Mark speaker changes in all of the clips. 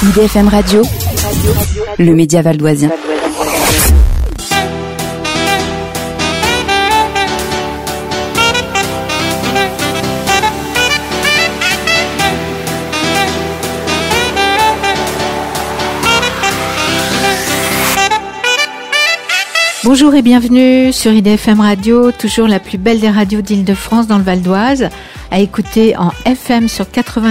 Speaker 1: IDFM Radio, le média valdoisien.
Speaker 2: Bonjour et bienvenue sur IDFM Radio, toujours la plus belle des radios d'Île-de-France dans le Val d'Oise, à écouter en FM sur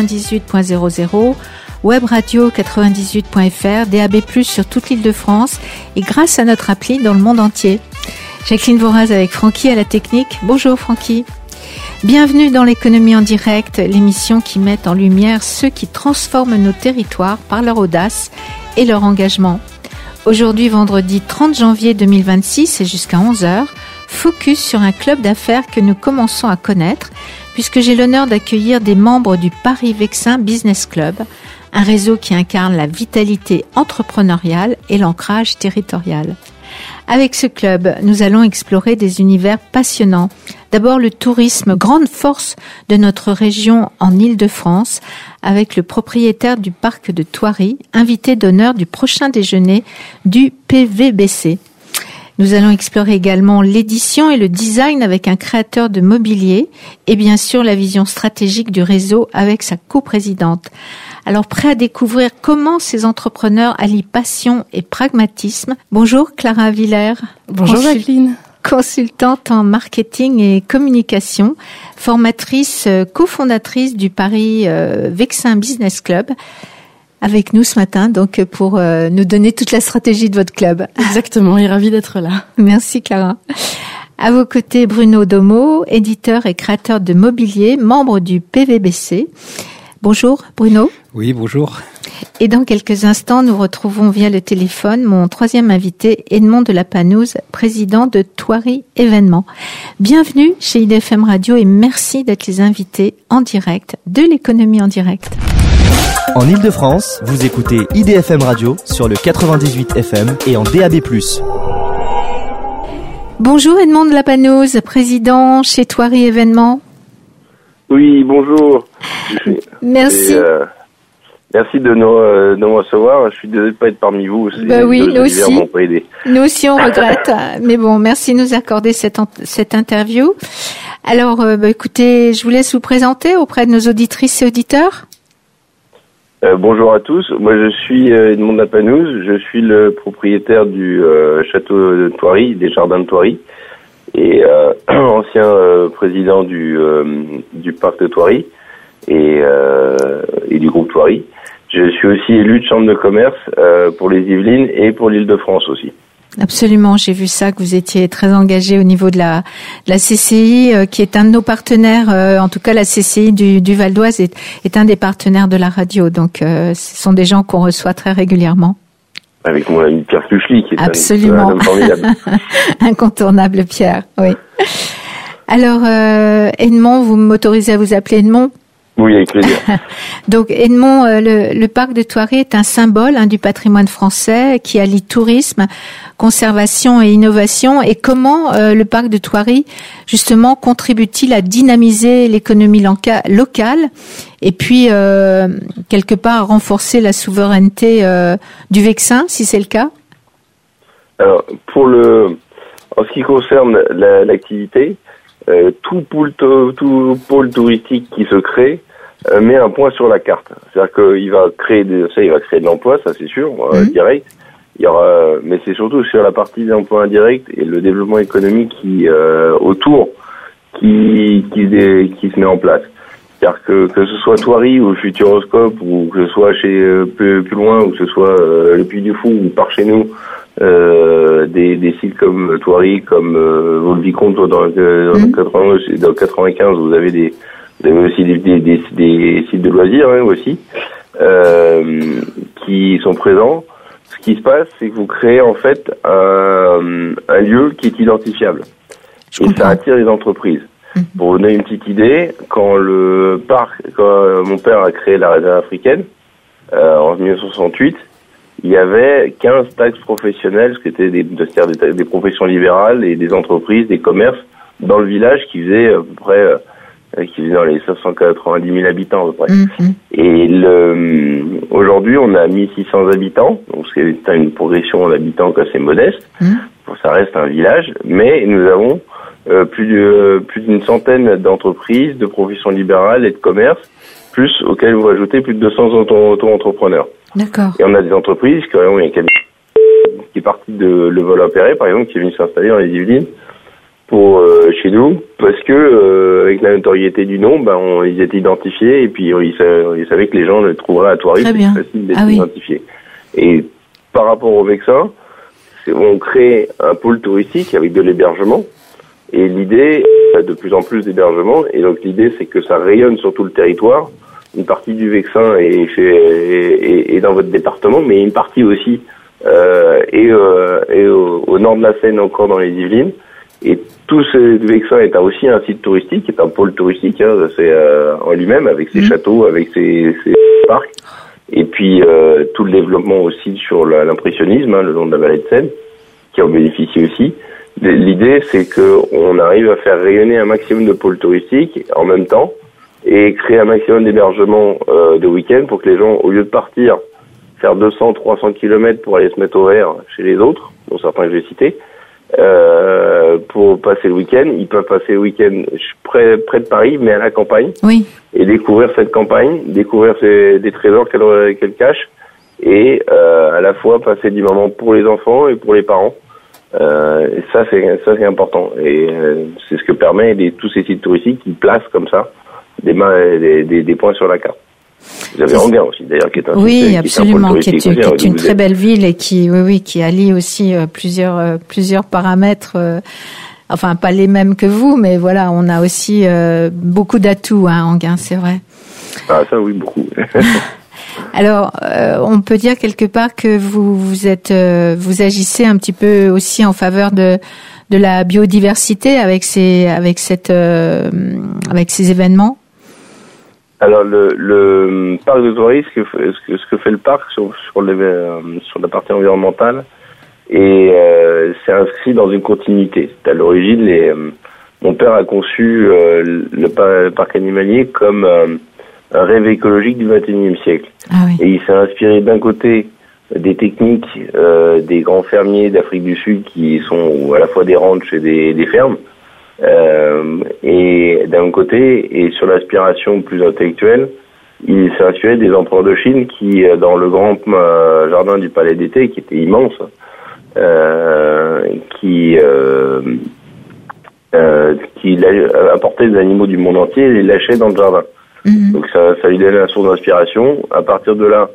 Speaker 2: 98.00, Web Radio 98.fr, DAB+, sur toute l'Île-de-France et grâce à notre appli dans le monde entier. Jacqueline Voraz avec Francky à la technique. Bonjour Francky. Bienvenue dans l'économie en direct, l'émission qui met en lumière ceux qui transforment nos territoires par leur audace et leur engagement. Aujourd'hui, vendredi 30 janvier 2026 et jusqu'à 11h, focus sur un club d'affaires que nous commençons à connaître puisque j'ai l'honneur d'accueillir des membres du Paris-Vexin Business Club, un réseau qui incarne la vitalité entrepreneuriale et l'ancrage territorial. Avec ce club, nous allons explorer des univers passionnants. D'abord, le tourisme, grande force de notre région en Île-de-France, avec le propriétaire du parc de Thoiry, invité d'honneur du prochain déjeuner du PVBC. Nous allons explorer également l'édition et le design avec un créateur de mobilier et bien sûr la vision stratégique du réseau avec sa coprésidente. Alors, prêt à découvrir comment ces entrepreneurs allient passion et pragmatisme. Bonjour Clara Villers.
Speaker 3: Bonjour Jacqueline.
Speaker 2: Consultante en marketing et communication, formatrice, cofondatrice du Paris-Vexin Business Club, avec nous ce matin, donc pour nous donner toute la stratégie de votre club.
Speaker 3: Exactement, et ravie d'être là.
Speaker 2: Merci Clara. À vos côtés, Bruno Domo, éditeur et créateur de mobilier, membre du PVBC. Bonjour Bruno.
Speaker 4: Oui, bonjour.
Speaker 2: Et dans quelques instants, nous retrouvons via le téléphone mon troisième invité, Edmond de la Panouse, président de Thoiry Événements. Bienvenue chez IDFM Radio et merci d'être les invités en direct de l'économie en direct.
Speaker 5: En Île-de-France, vous écoutez IDFM Radio sur le 98 FM et en DAB+.
Speaker 2: Bonjour Edmond de la Panouse, président chez Thoiry Événements.
Speaker 6: Oui, bonjour.
Speaker 2: Merci.
Speaker 6: Merci de nous recevoir. Je suis désolé de ne pas être parmi vous.
Speaker 2: Oui, nous aussi. Nous aussi, on regrette. Mais bon, merci de nous accorder cette interview. Alors, écoutez, je vous laisse vous présenter auprès de nos auditrices et auditeurs.
Speaker 6: Bonjour à tous. Moi, je suis Edmond de la Panouse. Je suis le propriétaire du château de Thoiry, des jardins de Thoiry, et ancien président du parc de Thoiry et du groupe Thoiry. Je suis aussi élu de chambre de commerce pour les Yvelines et pour l'Île-de-France aussi. Absolument,
Speaker 2: j'ai vu ça, que vous étiez très engagé au niveau de la CCI, qui est un de nos partenaires, en tout cas la CCI du Val d'Oise est un des partenaires de la radio, donc ce sont des gens qu'on reçoit très régulièrement.
Speaker 6: Avec mon ami Pierre Puchli, qui est
Speaker 2: absolument
Speaker 6: un homme formidable.
Speaker 2: Incontournable Pierre, oui. Alors, Edmond, vous m'autorisez à vous appeler Edmond ?
Speaker 6: Oui, avec plaisir.
Speaker 2: Donc, Edmond, le parc de Thoiry est un symbole du patrimoine français qui allie tourisme, conservation et innovation. Et comment le parc de Thoiry, justement, contribue-t-il à dynamiser l'économie locale et puis, quelque part, à renforcer la souveraineté du Vexin, si c'est le cas ?
Speaker 6: Alors, en ce qui concerne l'activité, tout pôle touristique qui se crée met un point sur la carte. C'est-à-dire qu'il va créer de l'emploi, ça c'est sûr, direct. Il y aura, mais c'est surtout sur la partie des emplois indirects et le développement économique autour qui se met en place. C'est-à-dire que ce soit Thoiry ou Futuroscope ou que ce soit plus loin ou que ce soit le Puy du Fou ou par chez nous, des sites comme Thoiry, comme Vaux-le-Vicomte dans 95, vous avez aussi des sites de loisirs aussi qui sont présents. Ce qui se passe, c'est que vous créez en fait un lieu qui est identifiable et ça attire les entreprises. Pour vous donner une petite idée, quand mon père a créé la réserve africaine en 1968, il y avait 15 taxes professionnelles, ce qui étaient des professions libérales et des entreprises, des commerces dans le village qui faisaient à peu près qui vit dans les 590 000 habitants à peu près. Et aujourd'hui, on a 1600 habitants, donc c'est une progression d'habitants assez modeste. Ça reste un village, mais nous avons plus d'une centaine d'entreprises, de professions libérales et de commerces, plus auxquelles vous ajoutez plus de 200 auto-entrepreneurs.
Speaker 2: D'accord.
Speaker 6: Et on a des entreprises, il y a quelqu'un qui est parti de Le Val-Perret, par exemple, qui est venu s'installer dans les Yvelines pour chez nous, parce que avec la notoriété du nom, ils étaient identifiés et puis ils savaient que les gens le trouveraient à Thoiry, c'est facile d'être identifié. Et par rapport au Vexin, on crée un pôle touristique avec de l'hébergement. Et l'idée, de plus en plus d'hébergement, et donc l'idée c'est que ça rayonne sur tout le territoire. Une partie du Vexin est dans votre département, mais une partie aussi au nord de la Seine, encore dans les Yvelines. Et tout ce Vexin est aussi un site touristique, est un pôle touristique, c'est en lui-même, avec ses châteaux, avec ses parcs. Et puis tout le développement aussi sur l'impressionnisme, le long de la vallée de Seine, qui en bénéficie aussi. L'idée, c'est qu'on arrive à faire rayonner un maximum de pôles touristiques en même temps et créer un maximum d'hébergements de week-end pour que les gens, au lieu de partir faire 200-300 km pour aller se mettre au vert chez les autres, dont certains que j'ai cités, pour passer le week-end, ils peuvent passer le week-end près de Paris, mais à la campagne, et découvrir cette campagne, découvrir des trésors qu'elle cache, et à la fois passer du moment pour les enfants et pour les parents. Et ça c'est important, et c'est ce que permet tous ces sites touristiques qui placent comme ça des points sur la carte. Vous avez Enghien aussi d'ailleurs, qui est un
Speaker 2: site, absolument, qui est une très belle ville et qui allie aussi plusieurs paramètres. Enfin, pas les mêmes que vous, mais voilà, on a aussi beaucoup d'atouts, Enghien, c'est vrai.
Speaker 6: Ah ça oui, beaucoup.
Speaker 2: Alors, on peut dire quelque part que vous agissez un petit peu aussi en faveur de la biodiversité avec ces événements. Alors, le parc de Thoiry, ce que fait le parc sur la partie environnementale, et c'est inscrit dans une continuité. À l'origine, mon père a conçu le parc animalier comme un rêve écologique du XXIe siècle. Et il s'est inspiré d'un côté des techniques des grands fermiers d'Afrique du Sud qui sont à la fois des ranchs et des fermes, et d'un côté, et sur l'aspiration plus intellectuelle, il s'est inspiré des empereurs de Chine qui, dans le grand jardin du Palais d'été, qui était immense, qui apportait des animaux du monde entier et les lâchait dans le jardin. Donc ça lui donnait la source d'inspiration. À partir de là,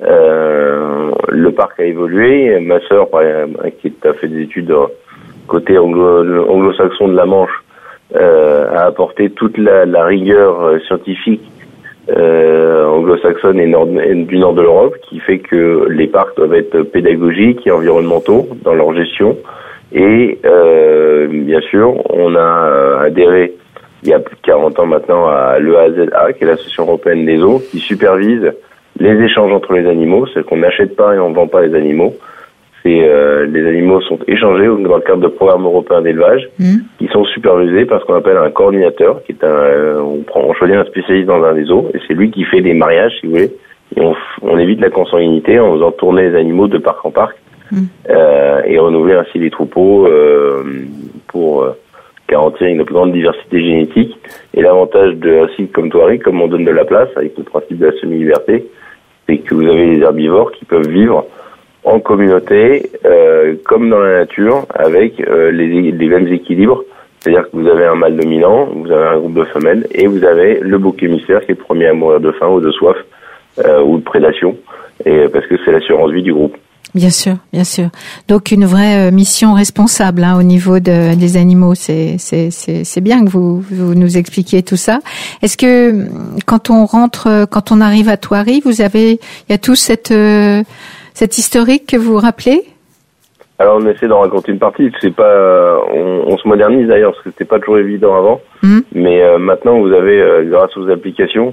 Speaker 2: le parc a évolué. Ma sœur, qui a fait des études côté anglo-saxon de la Manche, a apporté toute la rigueur scientifique anglo-saxonne et du nord de l'Europe, qui fait que les parcs doivent être pédagogiques et environnementaux dans leur gestion. Et bien sûr, on a adhéré il y a plus de 40 ans maintenant à l'EAZA, qui est l'Association européenne des eaux, qui supervise les échanges entre les animaux. C'est qu'on n'achète pas et on ne vend pas les animaux. Les animaux sont échangés dans le cadre de programmes européens d'élevage, qui sont supervisés par ce qu'on appelle un coordinateur, qui est on choisit un spécialiste dans un des eaux, et c'est lui qui fait les mariages, si vous voulez, et on évite la consanguinité en faisant tourner les animaux de parc en parc, et renouveler ainsi les troupeaux pour garantir une plus grande diversité génétique. Et l'avantage d'un site comme Thoiry, comme on donne de la place, avec le principe de la semi-liberté, c'est que vous avez les herbivores qui peuvent vivre en communauté, comme dans la nature, avec les mêmes équilibres. C'est-à-dire que vous avez un mâle dominant, vous avez un groupe de femelles, et vous avez le bouc émissaire qui est le premier à mourir de faim ou de soif, ou de prédation, parce que c'est l'assurance vie du groupe. Bien sûr, bien sûr. Donc une vraie mission responsable au niveau des animaux. C'est bien que vous nous expliquiez tout ça. Est-ce que quand on arrive à Thoiry, il y a tout cette historique que vous rappelez?
Speaker 6: Alors on essaie d'en raconter une partie. C'est pas, on se modernise d'ailleurs, parce que c'était pas toujours évident avant. Mais maintenant vous avez, grâce aux applications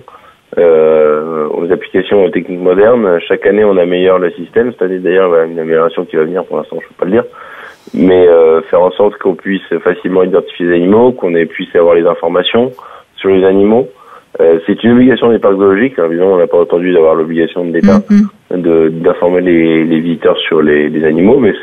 Speaker 6: techniques modernes, chaque année on améliore le système. Cette année d'ailleurs, une amélioration qui va venir, pour l'instant je peux pas le dire, mais faire en sorte qu'on puisse facilement identifier les animaux, qu'on puisse avoir les informations sur les animaux. C'est une obligation des parcs zoologiques. Évidemment, on n'a pas entendu d'avoir l'obligation de l'État d'informer les visiteurs sur les animaux, mais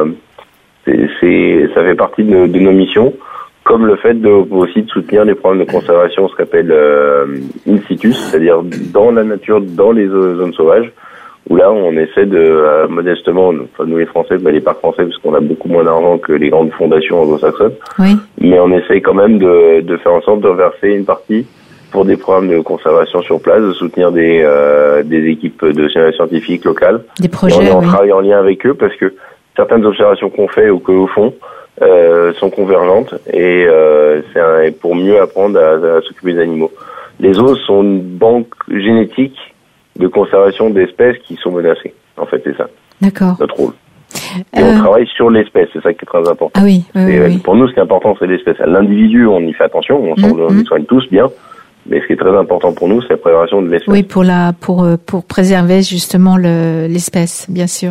Speaker 6: ça fait partie de nos missions, comme le fait aussi de soutenir les programmes de conservation, ce qu'on appelle in situ, c'est-à-dire dans la nature, dans les zones sauvages, où là, on essaie de modestement, nous les Français, les parcs français, parce qu'on a beaucoup moins d'argent que les grandes fondations anglo-saxonnes, mais on essaye quand même de faire en sorte de reverser une partie pour des programmes de conservation sur place, de soutenir des équipes de scientifiques locales.
Speaker 2: Des projets,
Speaker 6: on travaille en lien avec eux parce que certaines observations qu'on fait ou qu'eux font sont convergentes et c'est pour mieux apprendre à s'occuper des animaux. Les zoos sont une banque génétique de conservation d'espèces qui sont menacées. En fait, c'est ça.
Speaker 2: D'accord.
Speaker 6: Notre rôle. Et on travaille sur l'espèce, c'est ça qui est très important.
Speaker 2: Ah oui, oui.
Speaker 6: Pour nous, ce qui est important, c'est l'espèce. L'individu, on y fait attention, on y soigne tous bien. Mais ce qui est très important pour nous, c'est la préservation de l'espèce.
Speaker 2: Oui, pour préserver justement l'espèce, bien sûr.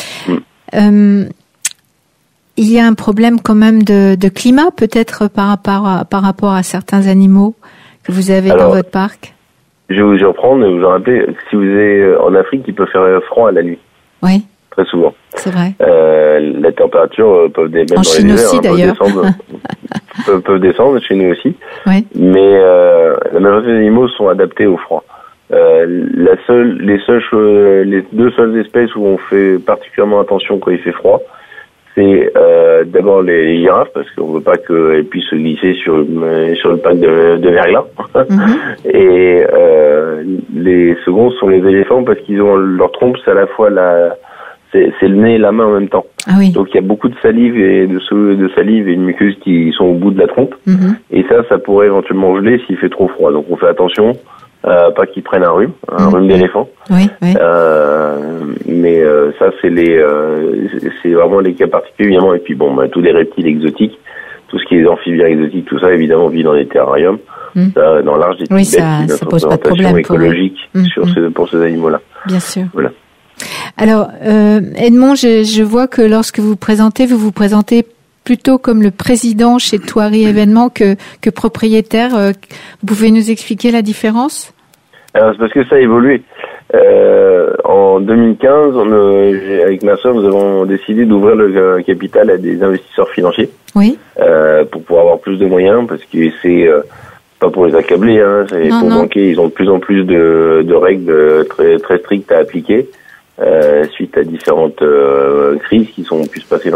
Speaker 2: Il y a un problème quand même de climat, peut-être par rapport à certains animaux que vous avez dans votre parc.
Speaker 6: Je vais vous reprendre et vous en rappeler. Si vous êtes en Afrique, il peut faire froid à la nuit.
Speaker 2: Oui.
Speaker 6: Très souvent.
Speaker 2: C'est vrai.
Speaker 6: La température peut même
Speaker 2: en Chine aussi d'ailleurs.
Speaker 6: peuvent descendre chez nous aussi.
Speaker 2: Oui.
Speaker 6: Mais la majorité des animaux sont adaptés au froid. Les deux seules espèces où on fait particulièrement attention quand il fait froid, c'est d'abord les girafes, parce qu'on veut pas qu'elles puissent se glisser sur le pack de verglas. Et les seconds sont les éléphants, parce qu'ils ont leur trompe, c'est à la fois c'est le nez et la main en même temps.
Speaker 2: Ah oui.
Speaker 6: Donc il y a beaucoup de salive et de salive et de muqueuse qui sont au bout de la trompe. Et ça pourrait éventuellement geler s'il fait trop froid. Donc on fait attention pas qu'ils prennent un rhume d'éléphant.
Speaker 2: Oui, oui.
Speaker 6: Mais ça c'est vraiment les cas particuliers évidemment. Et puis tous les reptiles exotiques, tout ce qui est amphibiens exotiques, tout ça évidemment vit dans les terrariums. Ça, dans l'arche des
Speaker 2: oui, ça pose pas de problème
Speaker 6: écologique pour ces animaux-là.
Speaker 2: Bien sûr.
Speaker 6: Voilà.
Speaker 2: Alors, Edmond, je vois que lorsque vous vous présentez plutôt comme le président chez Thoiry Événements que propriétaire. Vous pouvez nous expliquer la différence ?
Speaker 6: Alors, c'est parce que ça a évolué. En 2015, avec ma sœur, nous avons décidé d'ouvrir le capital à des investisseurs financiers.
Speaker 2: Oui.
Speaker 6: Pour pouvoir avoir plus de moyens, parce que c'est pas pour les accabler, c'est pour banquer. Ils ont de plus en plus de règles très très strictes à appliquer. Suite à différentes crises qui pu se passer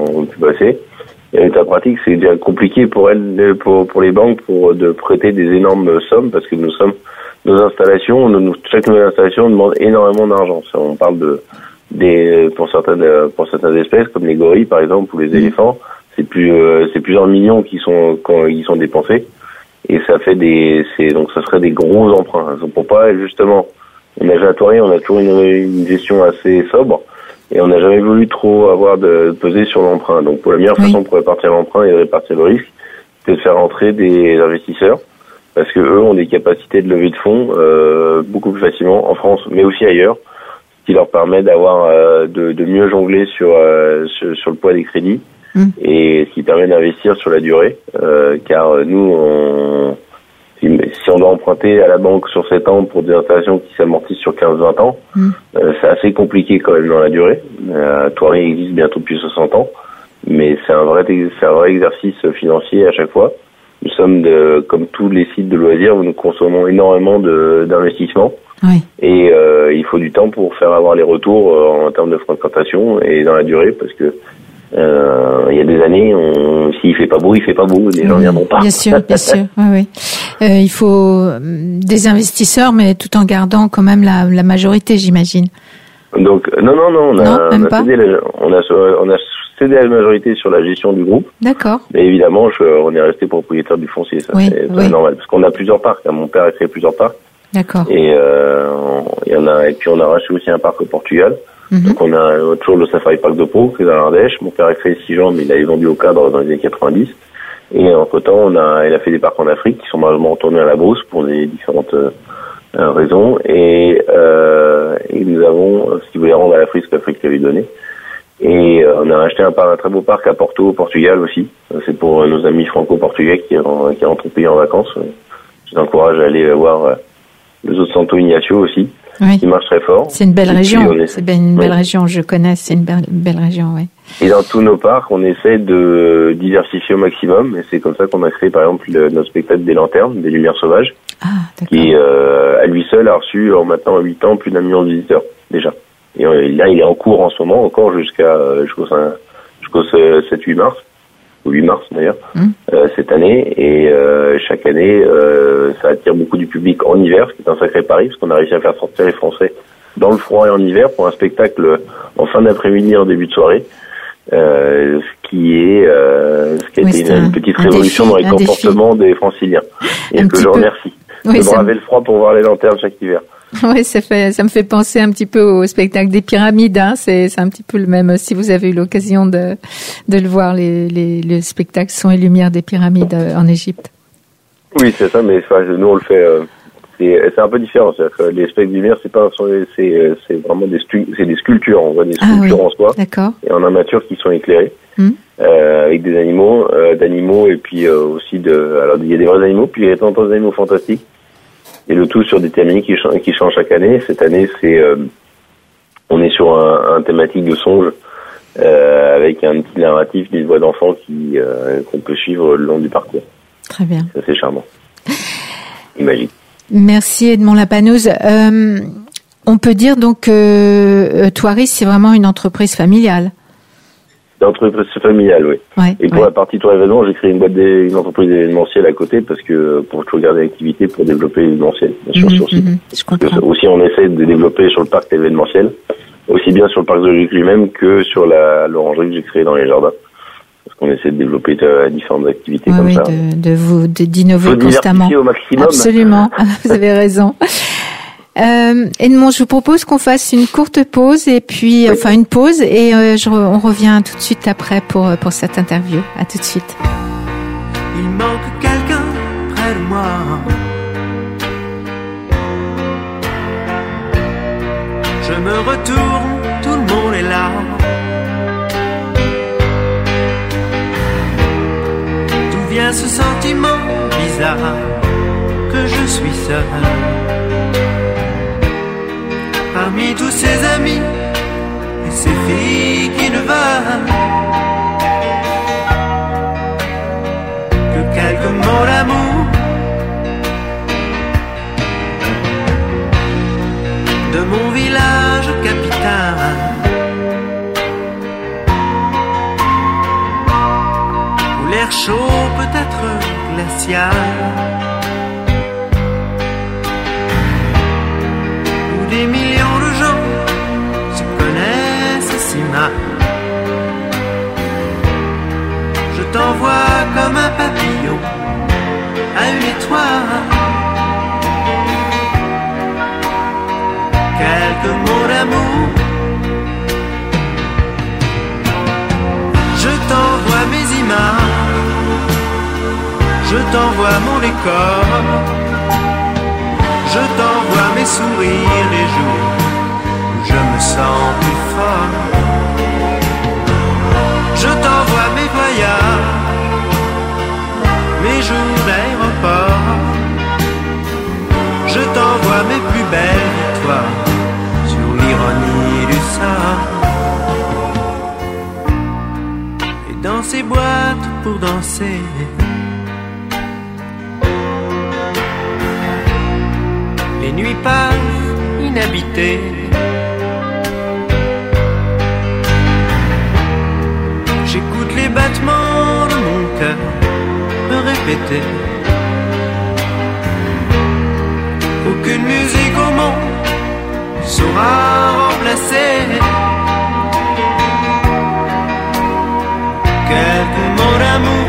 Speaker 6: Et l'état pratique, c'est déjà compliqué pour les banques de prêter des énormes sommes, parce que nos installations, chaque nouvelle installation demande énormément d'argent. On parle pour certaines espèces, comme les gorilles par exemple, ou les éléphants, c'est plusieurs millions qui sont dépensés. Et ça fait donc ça serait des gros emprunts. Pour pas, justement, on a toujours une gestion assez sobre et on n'a jamais voulu trop avoir de peser sur l'emprunt. Donc pour la meilleure façon pour répartir l'emprunt et répartir le risque, c'est de faire entrer des investisseurs, parce que eux ont des capacités de levée de fonds beaucoup plus facilement en France, mais aussi ailleurs, ce qui leur permet d'avoir de mieux jongler sur le poids des crédits et ce qui permet d'investir sur la durée, car nous si on doit emprunter à la banque sur 7 ans pour des installations qui s'amortissent sur 15-20 ans, c'est assez compliqué quand même dans la durée. Thoiry existe bientôt depuis 60 ans, mais c'est un vrai exercice financier à chaque fois. Nous sommes, comme tous les sites de loisirs, où nous consommons énormément d'investissements.
Speaker 2: Oui.
Speaker 6: Et il faut du temps pour faire avoir les retours en termes de fréquentation et dans la durée, parce que il y a des années, s'il fait pas beau, les gens viendront pas.
Speaker 2: Bien sûr. Oui. Il faut des investisseurs, mais tout en gardant quand même la majorité, j'imagine.
Speaker 6: Donc non, on a cédé la majorité sur la gestion du groupe.
Speaker 2: D'accord.
Speaker 6: Mais évidemment, on est resté propriétaire du foncier, ça c'est normal, parce qu'on a plusieurs parcs. Mon père a créé plusieurs parcs. D'accord. Et puis on a racheté aussi un parc au Portugal. Donc on a toujours le Safari Park de Pau, qui est dans l'Ardèche. Mon père a créé 6 gens, mais il l'avait vendu au cadre dans les années 90. Et entre-temps, il a fait des parcs en Afrique qui sont malheureusement retournés à la brousse pour des différentes raisons. Et nous avons, ce qu'il voulait rendre à l'Afrique, ce que l'Afrique lui avait donné. Et on a acheté un très beau parc à Porto, au Portugal aussi. C'est pour nos amis franco-portugais qui rentrent au pays en vacances. Je vous encourage à aller voir le zoo de Santo Ignacio aussi, qui marche très fort.
Speaker 2: C'est une belle région. C'est une belle région, je connais, c'est une belle région, oui.
Speaker 6: Et dans tous nos parcs, on essaie de diversifier au maximum, et c'est comme ça qu'on a créé, par exemple, notre spectacle des lanternes, des lumières sauvages, qui, à lui seul, a reçu, maintenant, à 8 ans, plus d'1 million de visiteurs, déjà. Et là, il est en cours en ce moment, encore jusqu'au 7-8 mars, au 8 mars d'ailleurs, cette année. Et chaque année, ça attire beaucoup du public en hiver, ce qui est un sacré pari, parce qu'on a réussi à faire sortir les Français dans le froid et en hiver pour un spectacle en fin d'après-midi, en début de soirée. Ce qui a été une petite révolution dans les comportements des Franciliens. Et que je remercie de braver le froid pour voir les lanternes chaque hiver.
Speaker 2: Oui, ça me fait penser un petit peu au spectacle des pyramides, hein. C'est un petit peu le même. Si vous avez eu l'occasion de le voir, le spectacle Son et Lumière des pyramides en Égypte.
Speaker 6: Oui, c'est ça, mais nous on le fait. C'est un peu différent. C'est-à-dire que les spectacles de lumière, c'est vraiment des sculptures. On voit des sculptures en soi, et en armature qui sont éclairées, avec des animaux, et puis aussi alors il y a des vrais animaux, puis il y a tant d'autres animaux fantastiques. Et le tout sur des thématiques qui changent chaque année. Cette année, on est sur un thématique de songe, avec un petit narratif, des voix d'enfants qu'on peut suivre le long du parcours.
Speaker 2: Très bien.
Speaker 6: C'est assez charmant. Et magique.
Speaker 2: Merci Edmond Lapanouse. On peut dire donc que Thoiris, c'est vraiment une entreprise familiale.
Speaker 6: Entreprise familiale, oui. Et pour la partie tour événement, j'ai créé une entreprise événementielle à côté parce que pour toujours garder l'activité pour développer l'événementiel, bien sûr, sur site.
Speaker 2: Je comprends.
Speaker 6: Aussi, on essaie de développer sur le parc événementiel, aussi bien sur le parc zoologique lui-même que sur l'orangerie que j'ai créée dans les jardins. Parce qu'on essaie de développer différentes activités comme ça.
Speaker 2: D'innover constamment.
Speaker 6: Au maximum.
Speaker 2: Absolument. Vous avez raison. Edmond, je vous propose qu'on fasse une courte pause et puis, une pause et on revient tout de suite après pour cette interview. À tout de suite.
Speaker 4: Il manque quelqu'un près de moi. Je me retourne, tout le monde est là. D'où vient ce sentiment bizarre que je suis seul? Parmi tous ces amis et ces filles qui ne veulent que quelques mots d'amour, de mon village capital, où l'air chaud peut être glacial, où des millions de gens se connaissent si mal. Je t'envoie comme un papillon à une étoile, quelques mots d'amour. Je t'envoie mes images, je t'envoie mon décor, je t'envoie mes sourires les jours où je me sens plus fort. Je t'envoie mes voyages, mes jours d'aéroport. Je t'envoie mes plus belles victoires sur l'ironie du sort. Et dans ces boîtes pour danser, les nuits passent inhabitées. J'écoute les battements de mon cœur me répéter. Aucune musique au monde saura remplacer quelques mots d'amour.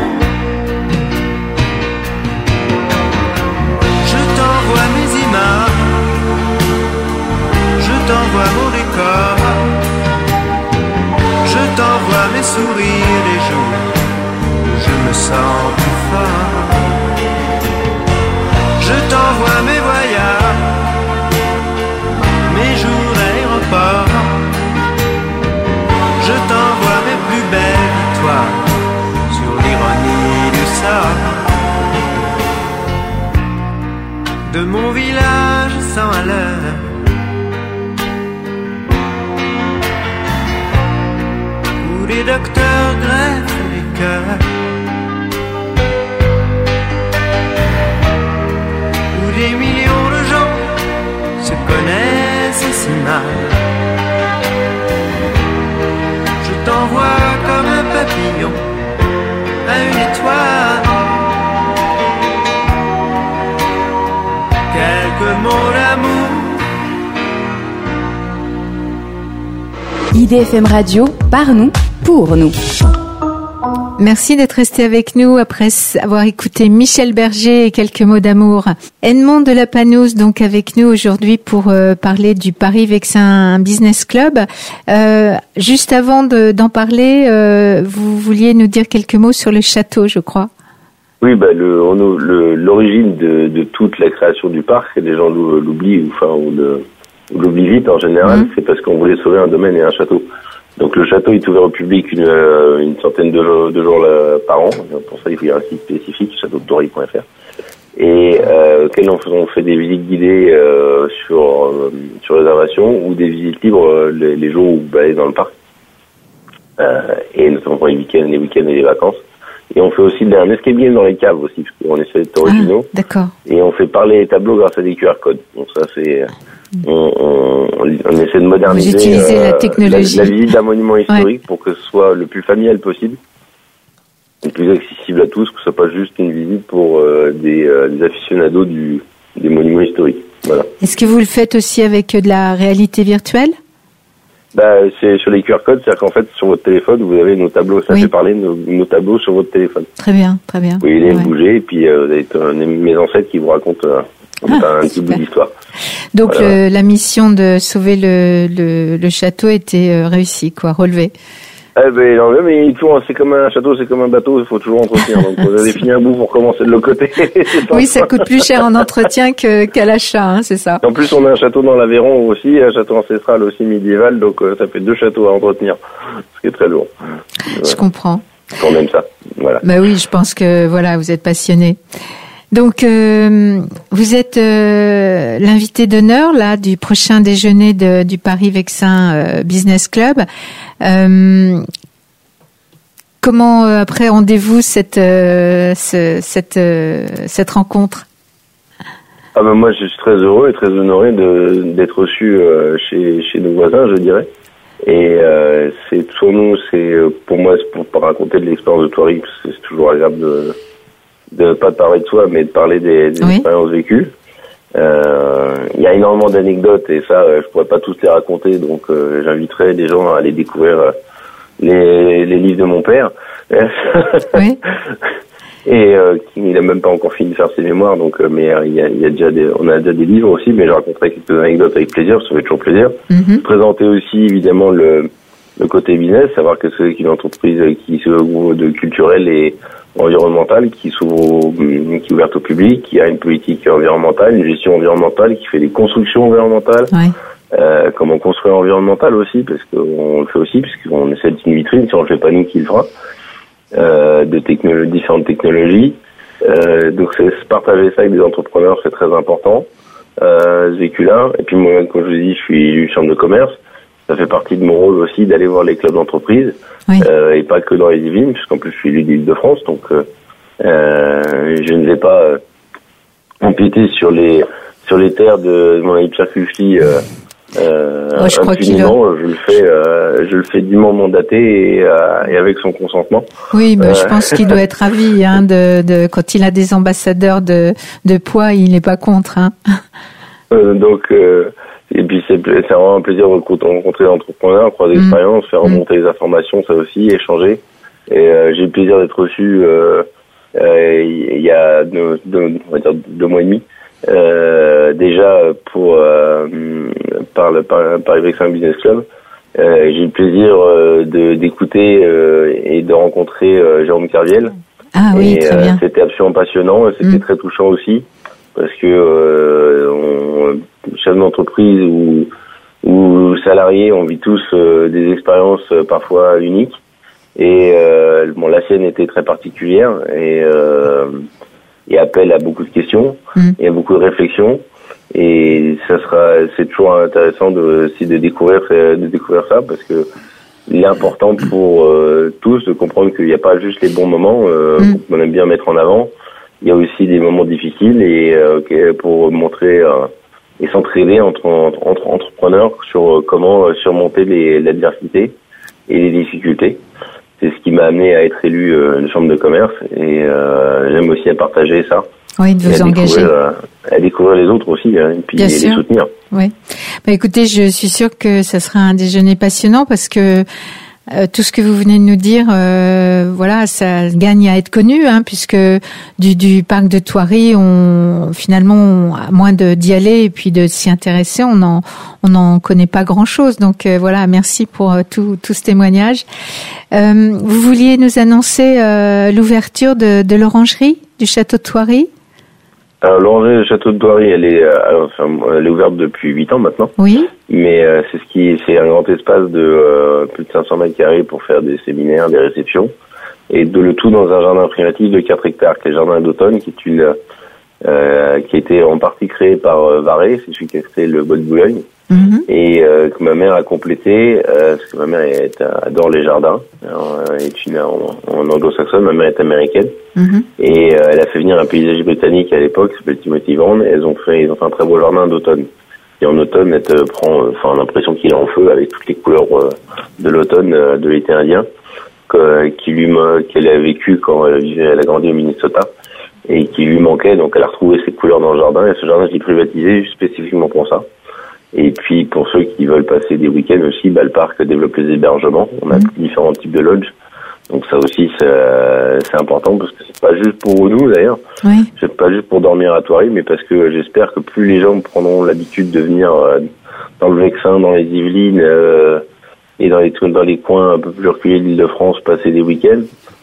Speaker 4: Je t'envoie mes images, je t'envoie mon décor, je t'envoie mes sourires les jours où je me sens plus fort. Je t'envoie mes voyages, mes jours d'aéroport. Je t'envoie mes plus belles victoires sur l'ironie du sort. de mon village 100 à l'heure. Où les docteurs greffent les cœurs. Où des millions de gens se connaissent si mal. Je t'envoie comme un papillon à une étoile. Quelques mots d'amour.
Speaker 1: IDFM Radio, par nous, pour nous.
Speaker 2: Merci d'être resté avec nous après avoir écouté Michel Berger et quelques mots d'amour. Edmond de la Panouse, donc avec nous aujourd'hui pour parler du Paris Vexin Business Club. Juste avant d'en parler, vous vouliez nous dire quelques mots sur le château, je crois.
Speaker 6: Oui, l'origine de toute la création du parc, et les gens l'oublient, ou l'oublient vite en général, c'est parce qu'on voulait sauver un domaine et un château. Donc le château est ouvert au public une centaine de jours par an. Pour ça, il faut y avoir un site spécifique, châteaudetorry.fr. Et auquel on fait des visites guidées sur réservation ou des visites libres les jours où vous baladez dans le parc. Et notamment pour les week-ends et les vacances. Et on fait aussi un escape game dans les caves aussi, parce qu'on essaie d'être originaux.
Speaker 2: Ah, d'accord.
Speaker 6: Et on fait parler les tableaux grâce à des QR codes. Donc ça, c'est... On essaie de moderniser
Speaker 2: vous utilisez la technologie.
Speaker 6: La visite d'un monument historique pour que ce soit le plus familial possible, le plus accessible à tous, que ce soit pas juste une visite pour des aficionados des monuments historiques. Voilà.
Speaker 2: Est-ce que vous le faites aussi avec de la réalité virtuelle ?
Speaker 6: C'est sur les QR codes, c'est-à-dire qu'en fait, sur votre téléphone, vous avez nos tableaux, ça fait parler nos tableaux sur votre téléphone.
Speaker 2: Très bien, très bien.
Speaker 6: Vous pouvez les bouger, et puis vous avez mes ancêtres qui vous racontent un petit bout d'histoire.
Speaker 2: Donc la mission de sauver le château était réussie, relevée.
Speaker 6: Non, mais c'est comme un château, c'est comme un bateau, il faut toujours entretenir. Donc vous avez fini un bout pour commencer de l'autre côté.
Speaker 2: Oui, ça coûte plus cher en entretien qu'à l'achat, c'est ça.
Speaker 6: En plus, on a un château dans l'Aveyron aussi, un château ancestral aussi médiéval, donc ça fait 2 châteaux à entretenir, ce qui est très lourd.
Speaker 2: Je comprends.
Speaker 6: On aime ça, voilà.
Speaker 2: Oui, je pense que vous êtes passionné. Donc, vous êtes l'invité d'honneur là du prochain déjeuner du Paris Vexin Business Club. Comment appréhendez-vous cette rencontre ?
Speaker 6: Moi, je suis très heureux et très honoré d'être reçu chez nos voisins, je dirais. Et c'est pour moi, c'est pour raconter de l'expérience de Thoiry, parce que c'est toujours agréable de pas parler de soi, mais de parler des expériences vécues. Il y a énormément d'anecdotes et ça, je pourrais pas tous les raconter, donc j'inviterai des gens à aller découvrir les livres de mon père.
Speaker 2: Oui.
Speaker 6: Et il a même pas encore fini de faire ses mémoires, donc mais il y a déjà on a déjà des livres aussi, mais je raconterai quelques anecdotes avec plaisir, ça fait toujours plaisir. Présenter aussi évidemment le côté business, savoir que c'est une entreprise qui se ouvre de culturel et environnementale, qui est ouverte au public, qui a une politique environnementale, une gestion environnementale, qui fait des constructions environnementales. Comment construire environnemental aussi, parce qu'on le fait aussi, puisqu'on essaie d'être une vitrine, si on le fait pas nous, qui le fera, différentes technologies. Donc c'est partager ça avec des entrepreneurs, c'est très important, ce vécu-là. Et puis moi, comme je vous dis, je suis chambre de commerce. Ça fait partie de mon rôle aussi d'aller voir les clubs d'entreprise, et pas que dans les Yvelines, puisqu'en plus je suis élu d'Île-de-France, donc je ne vais pas empiéter sur les terres de mon ami Pierre Cuffy
Speaker 2: je crois
Speaker 6: je le fais dûment mandaté et avec son consentement.
Speaker 2: Oui, je pense qu'il doit être ravi quand il a des ambassadeurs de poids, il n'est pas contre.
Speaker 6: Et puis c'est vraiment un plaisir de rencontrer des entrepreneurs, croiser l'expérience, faire remonter les informations, ça aussi, échanger. Et j'ai eu le plaisir d'être reçu il y a on va dire 2 mois et demi. Déjà par le Paris Vexin Business Club. J'ai eu le plaisir d'écouter et de rencontrer Jérôme Kerviel.
Speaker 2: Ah oui,
Speaker 6: et,
Speaker 2: très bien.
Speaker 6: C'était absolument passionnant, c'était très touchant aussi, parce que chef d'entreprise ou salariés, on vit tous des expériences parfois uniques. Et la sienne était très particulière. Et et appelle à beaucoup de questions et à beaucoup de réflexions. Et c'est toujours intéressant de découvrir ça, parce que il est important pour tous de comprendre qu'il n'y a pas juste les bons moments qu'on aime bien mettre en avant. Il y a aussi des moments difficiles et pour montrer et s'entraider entre entrepreneurs sur comment surmonter l'adversité et les difficultés. C'est ce qui m'a amené à être élu de chambre de commerce, et j'aime aussi à partager ça.
Speaker 2: Oui, de vous engager.
Speaker 6: À découvrir les autres aussi, et puis les soutenir.
Speaker 2: Oui. Écoutez, je suis sûre que ça sera un déjeuner passionnant, parce que tout ce que vous venez de nous dire, ça gagne à être connu, puisque du parc de Thoiry, finalement, à moins d'y aller et puis de s'y intéresser, on n'en connaît pas grand-chose. Donc merci pour tout ce témoignage. Vous vouliez nous annoncer l'ouverture de l'orangerie du château de Thoiry?
Speaker 6: Alors, l'orangerie du château de Thoiry, elle est ouverte depuis 8 ans maintenant. Oui. Mais c'est un grand espace de plus de 500 mètres carrés pour faire des séminaires, des réceptions, et le tout dans un jardin privatif de 4 hectares, qui est le jardin d'automne, qui a été en partie créé par Varé, c'est celui qui a créé le Bois de Boulogne, et que ma mère a complété, parce que ma mère adore les jardins, en anglo-saxonne, ma mère est américaine, et elle a fait venir un paysagiste britannique à l'époque, qui s'appelle Timothy Vaughan, et ils ont fait un très beau jardin d'automne. Et en automne, elle te prend l'impression qu'il est en feu, avec toutes les couleurs de l'automne, de l'été indien, qu'elle a vécu quand elle a grandi au Minnesota, et qui lui manquait. Donc elle a retrouvé ces couleurs dans le jardin, et ce jardin qui est privatisé spécifiquement pour ça. Et puis pour ceux qui veulent passer des week-ends aussi, le parc développe les hébergements. On a différents types de lodges. Donc ça aussi, c'est important, parce que c'est pas juste pour nous d'ailleurs. Oui. C'est pas juste pour dormir à Thoiry, mais parce que j'espère que plus les gens prendront l'habitude de venir dans le Vexin, dans les Yvelines et dans les coins un peu plus reculés de l'Île-de-France, passer des week-ends,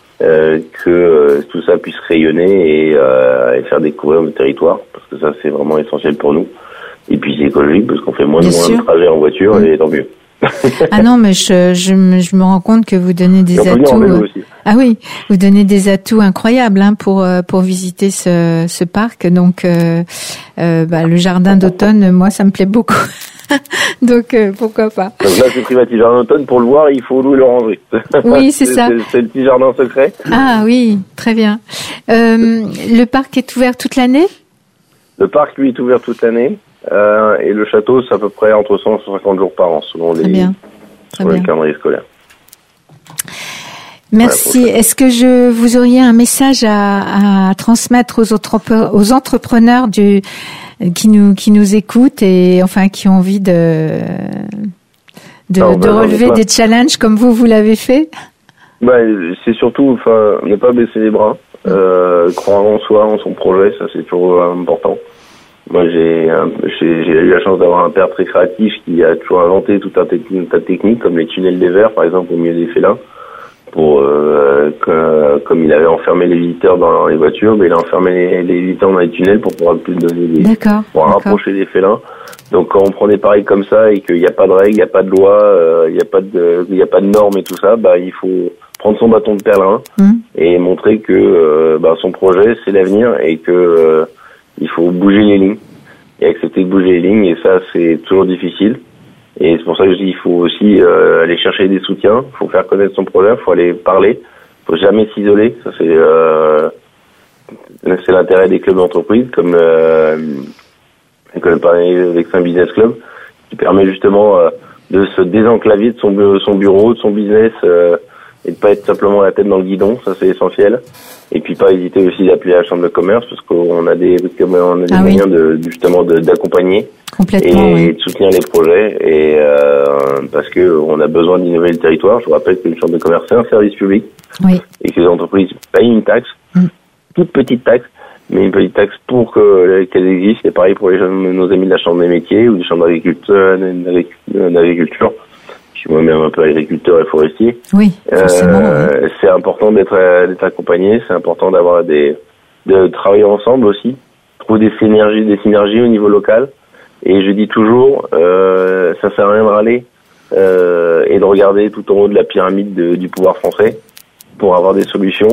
Speaker 6: que tout ça puisse rayonner et faire découvrir le territoire, parce que ça c'est vraiment essentiel pour nous. Et puis c'est écologique, parce qu'on fait moins de trajets en voiture, et tant mieux.
Speaker 2: Ah non, mais je me rends comple que vous donnez des atouts. Ah oui, vous donnez des atouts incroyables pour visiter ce parc. Donc le jardin d'automne, moi ça me plaît beaucoup. Donc pourquoi pas.
Speaker 6: Donc là c'est privatisé jardin d'automne, pour le voir il faut louer l'orangerie.
Speaker 2: Oui, c'est ça.
Speaker 6: C'est le petit jardin secret.
Speaker 2: Ah oui, très bien. Le parc est ouvert toute l'année?
Speaker 6: Le parc lui est ouvert toute l'année. Et le château, c'est à peu près entre 100 et 150 jours par an, selon les calendriers scolaires.
Speaker 2: Merci. Est-ce que vous auriez un message à transmettre aux entrepreneurs qui nous écoutent et qui ont envie de relever des challenges comme vous l'avez fait?
Speaker 6: C'est surtout, ne pas baisser les bras, croire en soi, en son projet, ça c'est toujours important. Moi, j'ai eu la chance d'avoir un père très créatif qui a toujours inventé tout un tas de techniques, comme les tunnels des vers, par exemple, au milieu des félins. Comme il avait enfermé les visiteurs dans les voitures, il a enfermé les visiteurs dans les tunnels pour pouvoir plus donner pour rapprocher des félins. Donc, quand on prend des pareils comme ça et qu'il n'y a pas de règles, il n'y a pas de loi, il n'y a pas de normes et tout ça, il faut prendre son bâton de pèlerin et montrer que son projet c'est l'avenir, et que il faut bouger les lignes et accepter de bouger les lignes, et ça c'est toujours difficile, et c'est pour ça que je dis il faut aussi aller chercher des soutiens, il faut faire connaître son projet, il faut aller parler, il faut jamais s'isoler. Ça c'est l'intérêt des clubs d'entreprise comme le Vexin Business Club, qui permet justement de se désenclaver de son bureau, de son business, et de pas être simplement la tête dans le guidon, ça c'est essentiel. Et puis pas hésiter aussi d'appeler la chambre de commerce, parce qu'on a des moyens d'accompagner et de soutenir les projets, et parce que on a besoin d'innover le territoire. Je vous rappelle qu'une chambre de commerce c'est un service public, et que les entreprises payent une taxe, toute petite taxe, mais une petite taxe pour qu'elle existe. C'est pareil pour nos amis de la chambre des métiers ou des chambres d'agriculture. Je suis moi-même un peu agriculteur et forestier. Oui, forcément. C'est important d'être accompagné, c'est important de travailler ensemble aussi, trouver des synergies au niveau local. Et je dis toujours, ça sert à rien de râler et de regarder tout en haut de la pyramide du pouvoir français pour avoir des solutions.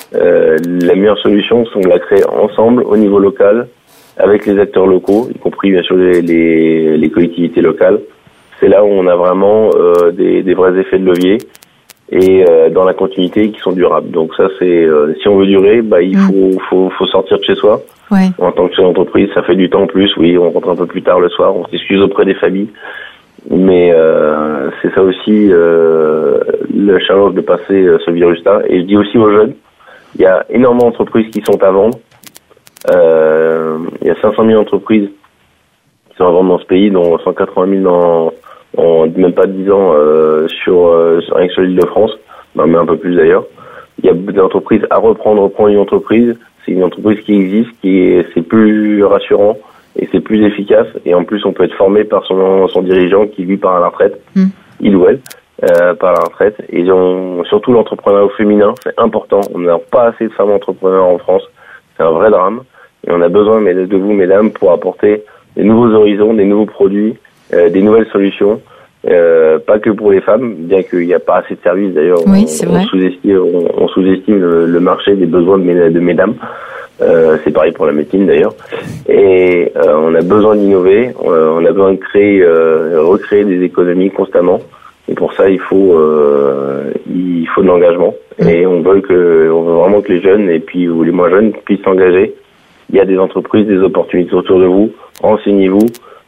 Speaker 6: La meilleure solution, c'est de la créer ensemble au niveau local, avec les acteurs locaux, y compris bien sûr les collectivités locales. C'est là où on a vraiment des vrais effets de levier et dans la continuité qui sont durables. Donc ça, c'est si on veut durer, il faut sortir de chez soi.
Speaker 2: Ouais.
Speaker 6: En tant que chef d'entreprise, ça fait du temps en plus. Oui, on rentre un peu plus tard le soir, on s'excuse auprès des familles. Mais c'est ça aussi le challenge de passer ce virus-là. Et je dis aussi aux jeunes, il y a énormément d'entreprises qui sont à vendre. Il y a 500 000 entreprises qui sont à vendre dans ce pays, dont 180 000 en même pas 10 ans rien que sur l'île de France, mais un peu plus d'ailleurs. Il y a des entreprises à reprendre une entreprise. C'est une entreprise qui existe, c'est plus rassurant et c'est plus efficace. Et en plus, on peut être formé par son dirigeant qui lui part à la retraite, il ou elle part à la retraite. Et surtout l'entrepreneuriat féminin, c'est important. On n'a pas assez de femmes entrepreneurs en France. C'est un vrai drame. Et on a besoin de vous, mesdames, pour apporter des nouveaux horizons, des nouveaux produits, des nouvelles solutions. Pas que pour les femmes, bien qu'il n'y a pas assez de services d'ailleurs.
Speaker 2: Oui, c'est vrai.
Speaker 6: On sous-estime le marché des besoins de mesdames. C'est pareil pour la médecine d'ailleurs. Et on a besoin d'innover, on a besoin de recréer des économies constamment. Et pour ça, il faut de l'engagement. Et on veut vraiment que les jeunes et puis ou les moins jeunes puissent s'engager. Il y a des entreprises, des opportunités autour de vous. Renseignez-vous.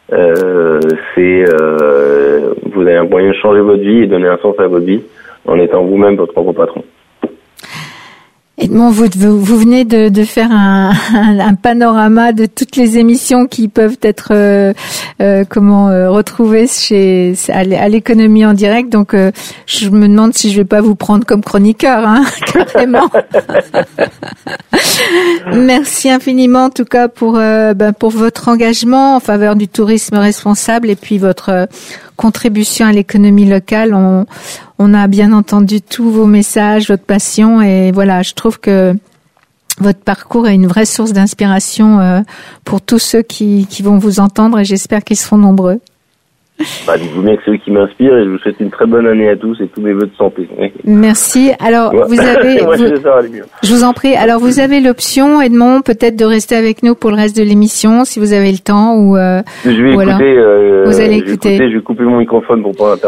Speaker 6: Vous avez un moyen de changer votre vie et donner un sens à votre vie en étant vous-même votre propre patron.
Speaker 2: Edmond, vous venez de faire un panorama de toutes les émissions qui peuvent être retrouvées à l'économie en direct. Donc je me demande si je vais pas vous prendre comme chroniqueur, carrément. Merci infiniment en tout cas pour votre engagement en faveur du tourisme responsable et puis votre contribution à l'économie locale. On a bien entendu tous vos messages, votre passion et voilà, je trouve que votre parcours est une vraie source d'inspiration pour tous ceux qui vont vous entendre et j'espère qu'ils seront nombreux.
Speaker 6: Dites-vous bien que c'est eux qui m'inspirent et je vous souhaite une très bonne année à tous et tous mes vœux de santé.
Speaker 2: Merci. Alors, vous avez, je vous en prie. Alors, vous avez l'option, Edmond, peut-être de rester avec nous pour le reste de l'émission, si vous avez le temps ou.
Speaker 6: Je vais écouter.
Speaker 2: Vous allez écouter.
Speaker 6: Je vais couper mon microphone pour pas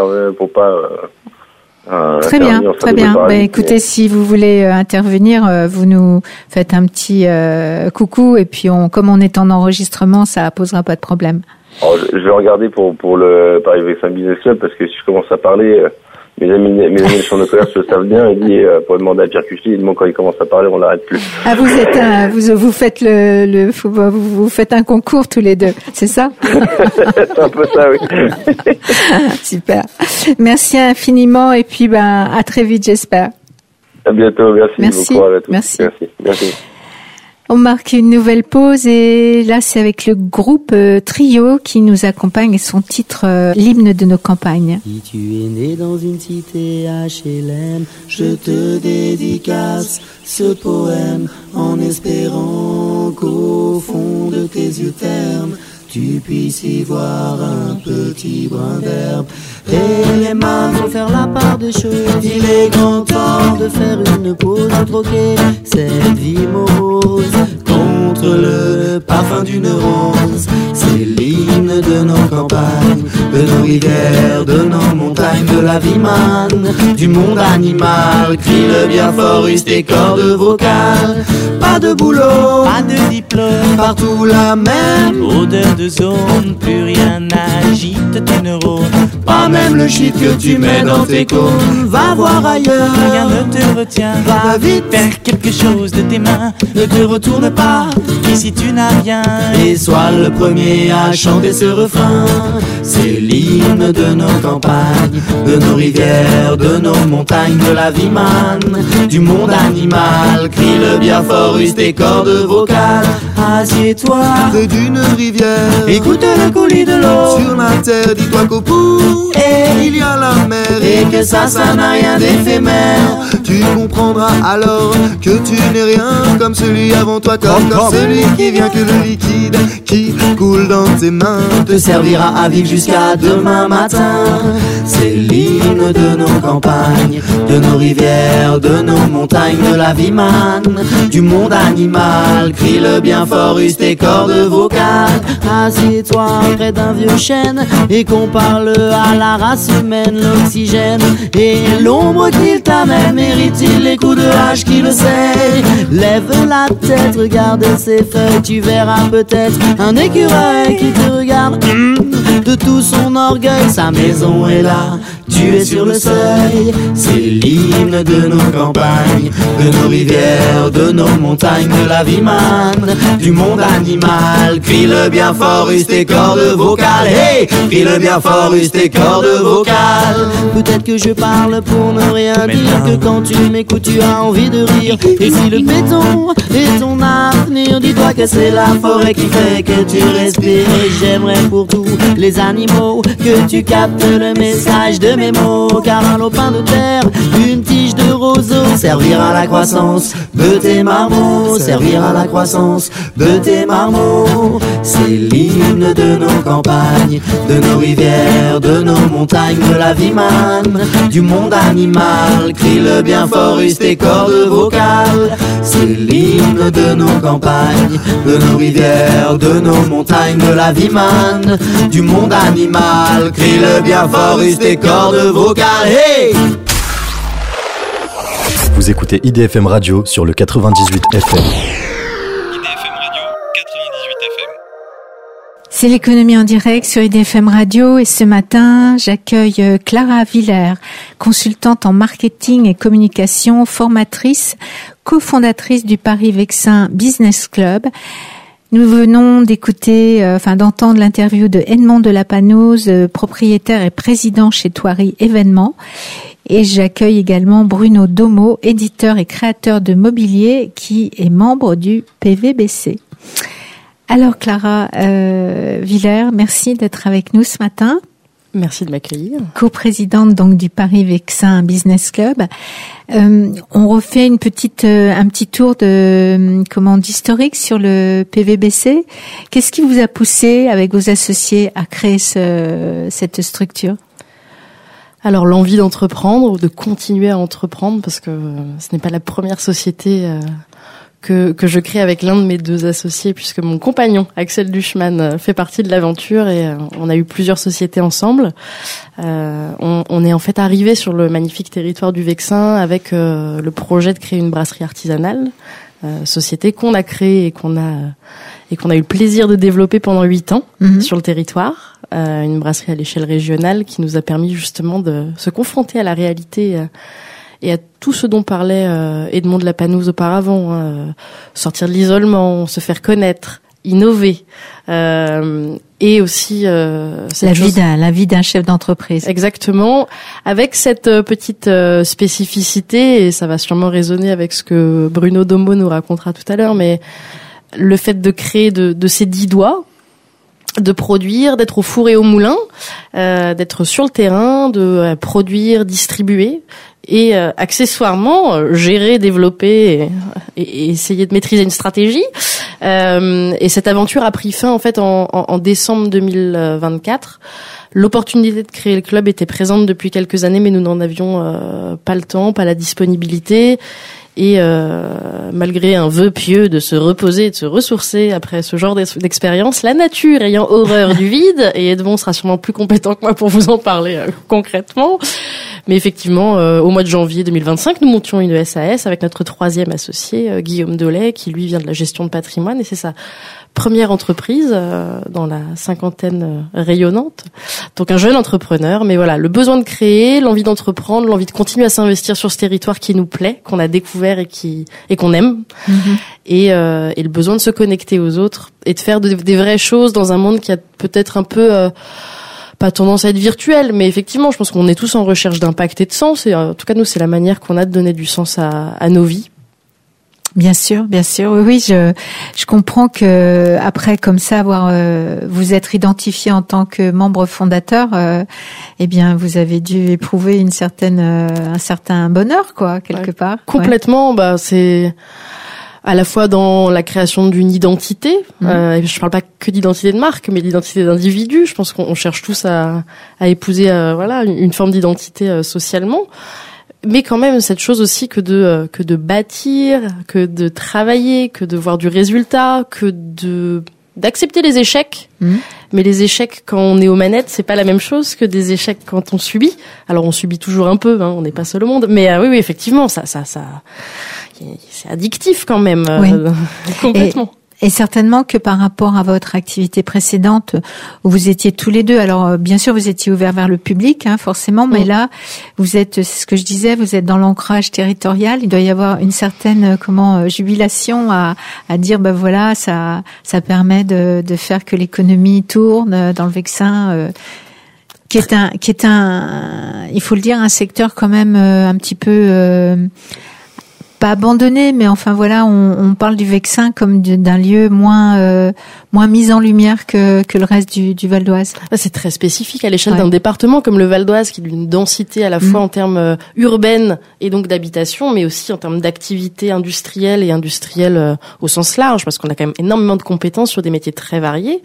Speaker 2: très bien, très bien. Écoutez, si vous voulez intervenir, vous nous faites un petit coucou et puis comme on est en enregistrement, ça posera pas de problème.
Speaker 6: Alors, je vais regarder pour le Paris Vexin Business Club parce que si je commence à parler, mes amis de chambre de commerce le savent bien. Il dit pour demander à Pierre Cuchy, quand il commence à parler, on l'arrête plus.
Speaker 2: Ah, vous faites vous faites un concours tous les deux, c'est ça?
Speaker 6: C'est un peu ça, oui.
Speaker 2: Super. Merci infiniment et puis à très vite, j'espère.
Speaker 6: À bientôt, merci beaucoup à tous.
Speaker 2: Merci. On marque une nouvelle pause et là c'est avec le groupe Trio qui nous accompagne et son titre l'hymne de nos campagnes.
Speaker 7: Si tu es né dans une cité HLM, je te dédicace ce poème en espérant qu'au fond de tes yeux ternes tu puisses y voir un petit brin d'herbe. Et les mains vont faire la part des choses. Il est grand temps de faire une pause, de troquer cette vie morose contre le parfum d'une rose. C'est l'hymne de nos campagnes, de nos rivières, de nos montagnes, de la vie manne, du monde animal. Crie le bien fort, use tes cordes vocales. Pas de boulot,
Speaker 8: pas de diplôme,
Speaker 7: partout la même
Speaker 8: odeur de zone, plus rien n'agite tes neurones.
Speaker 7: Pas même le shit que tu mets dans tes cônes. Va voir ailleurs,
Speaker 8: rien ne te retient.
Speaker 7: Va vite,
Speaker 8: faire quelque chose de tes mains.
Speaker 7: Ne te retourne pas,
Speaker 8: ici tu n'as rien.
Speaker 7: Et sois le premier à chanter ce refrain. C'est l'hymne de nos campagnes, de nos rivières, de nos montagnes, de la vie manne, du monde animal. Crie le bien fort, use tes cordes vocales.
Speaker 8: Assieds-toi
Speaker 7: près d'une rivière,
Speaker 8: écoute le coulis de l'eau.
Speaker 7: Sur la terre, dis-toi qu'au bout il y a la mer.
Speaker 8: Et que ça n'a rien d'éphémère.
Speaker 7: Tu tu comprendras alors que tu n'es rien comme celui avant toi, comme celui qui vient que le liquide qui coule dans tes mains te servira à vivre jusqu'à demain matin. C'est l'hymne de nos campagnes, de nos rivières, de nos montagnes, de la vie manne, du monde animal. Crie-le bien fort, use tes cordes vocales. Assieds-toi près d'un vieux chêne et qu'on parle à la race humaine. L'oxygène et l'ombre qu'il t'amène, mérite-t-il les coups de hache qui le sait? Lève la tête, regarde ses feuilles, tu verras peut-être un écureuil qui te regarde de tout son orgueil. Sa maison est là, tu es sur le seuil. C'est l'hymne de nos campagnes, de nos rivières, de nos montagnes, de la vie manne, du monde animal. Crie-le bien fort, use tes cordes vocales. Hey, crie-le bien fort, use tes cordes vocales. Peut-être que je parle pour ne rien dire, que quand tu m'écoutes tu as envie de rire. Et si le béton est ton avenir, dis-toi que c'est la forêt qui fait que tu respires. Et j'aimerais pour tous les animaux que tu captes le message de mes mots, car un lopin de terre, une tige de roseau servira à la croissance de tes marmots, servira à la croissance de tes marmots. C'est l'hymne de nos campagnes, de nos rivières, de nos montagnes, de la vie manne, du monde animal. Crie-le bien fort, use tes cordes vocales. C'est l'hymne de nos campagnes, de nos rivières, de nos montagnes, de la vie manne, du monde animal. Crie-le bien fort, use tes cordes vocales. Hey!
Speaker 5: Vous écoutez IDFM Radio sur le 98 FM.
Speaker 9: IDFM Radio, 98 FM.
Speaker 2: C'est l'économie en direct sur IDFM Radio et ce matin, j'accueille Clara Villers, consultante en marketing et communication, formatrice, cofondatrice du Paris-Vexin Business Club. Nous venons d'entendre l'interview de Edmond de la Panouse, propriétaire et président chez Thoiry Événements. Et j'accueille également Bruno Domo, éditeur et créateur de mobilier, qui est membre du PVBC. Alors Clara Villers, merci d'être avec nous ce matin.
Speaker 3: Merci de m'accueillir.
Speaker 2: Co-présidente donc du Paris-Vexin Business Club. On refait un petit tour d'historique sur le PVBC. Qu'est-ce qui vous a poussé avec vos associés à créer cette structure?
Speaker 3: Alors l'envie d'entreprendre, de continuer à entreprendre, parce que ce n'est pas la première société que je crée avec l'un de mes deux associés, puisque mon compagnon Axel Duchman fait partie de l'aventure et on a eu plusieurs sociétés ensemble. On est en fait arrivé sur le magnifique territoire du Vexin avec le projet de créer une brasserie artisanale, société qu'on a créée et qu'on a eu le plaisir de développer pendant 8 ans sur le territoire. Une brasserie à l'échelle régionale qui nous a permis justement de se confronter à la réalité et à tout ce dont parlait Edmond de la Panouse auparavant, sortir de l'isolement, se faire connaître, innover, et aussi
Speaker 2: la vie d'un chef d'entreprise.
Speaker 3: Exactement, avec cette petite spécificité, et ça va sûrement résonner avec ce que Bruno Domo nous racontera tout à l'heure, mais le fait de créer de ses 10 doigts, de produire, d'être au four et au moulin, d'être sur le terrain, de produire, distribuer et accessoirement gérer, développer et essayer de maîtriser une stratégie. Et cette aventure a pris fin en fait en décembre 2024. L'opportunité de créer le club était présente depuis quelques années, mais nous n'en avions pas le temps, pas la disponibilité. Et malgré un vœu pieux de se reposer, de se ressourcer après ce genre d'expérience, la nature ayant horreur du vide, et Edmond sera sûrement plus compétent que moi pour vous en parler concrètement, mais effectivement, au mois de janvier 2025, nous montions une SAS avec notre 3e associé, Guillaume Dolay, qui lui vient de la gestion de patrimoine, et c'est sa première entreprise dans la cinquantaine rayonnante. Donc un jeune entrepreneur, mais voilà, le besoin de créer, l'envie d'entreprendre, l'envie de continuer à s'investir sur ce territoire qui nous plaît, qu'on a découvert et qu'on aime, et le besoin de se connecter aux autres et de faire des vraies choses dans un monde qui a peut-être un peu pas tendance à être virtuel, mais effectivement, je pense qu'on est tous en recherche d'impact et de sens, et en tout cas nous, c'est la manière qu'on a de donner du sens à nos vies.
Speaker 2: Bien sûr, oui, je comprends que après comme ça vous être identifié en tant que membre fondateur, eh bien vous avez dû éprouver un certain bonheur quoi quelque part.
Speaker 3: Complètement, c'est à la fois dans la création d'une identité, je parle pas que d'identité de marque, mais d'identité d'individu. Je pense qu'on cherche tous à épouser une forme d'identité socialement. Mais quand même cette chose aussi que de bâtir, que de travailler, que de voir du résultat, que d'accepter les échecs. Mais les échecs quand on est aux manettes, c'est pas la même chose que des échecs quand on subit. Alors on subit toujours un peu, on n'est pas seul au monde. Mais oui, effectivement, ça, c'est addictif quand même, complètement.
Speaker 2: Et certainement que par rapport à votre activité précédente, où vous étiez tous les deux, alors bien sûr vous étiez ouvert vers le public, forcément, mais là vous êtes, c'est ce que je disais, vous êtes dans l'ancrage territorial. Il doit y avoir une certaine jubilation à dire ça permet de faire que l'économie tourne dans le Vexin. Qui est un, il faut le dire, un secteur quand même un petit peu pas abandonné, mais enfin on parle du Vexin comme d'un lieu moins mis en lumière que le reste du Val d'Oise.
Speaker 3: C'est très spécifique à l'échelle d'un département comme le Val d'Oise, qui est d'une densité à la fois en termes urbaine et donc d'habitation, mais aussi en termes d'activité industrielle et industrielle au sens large, parce qu'on a quand même énormément de compétences sur des métiers très variés.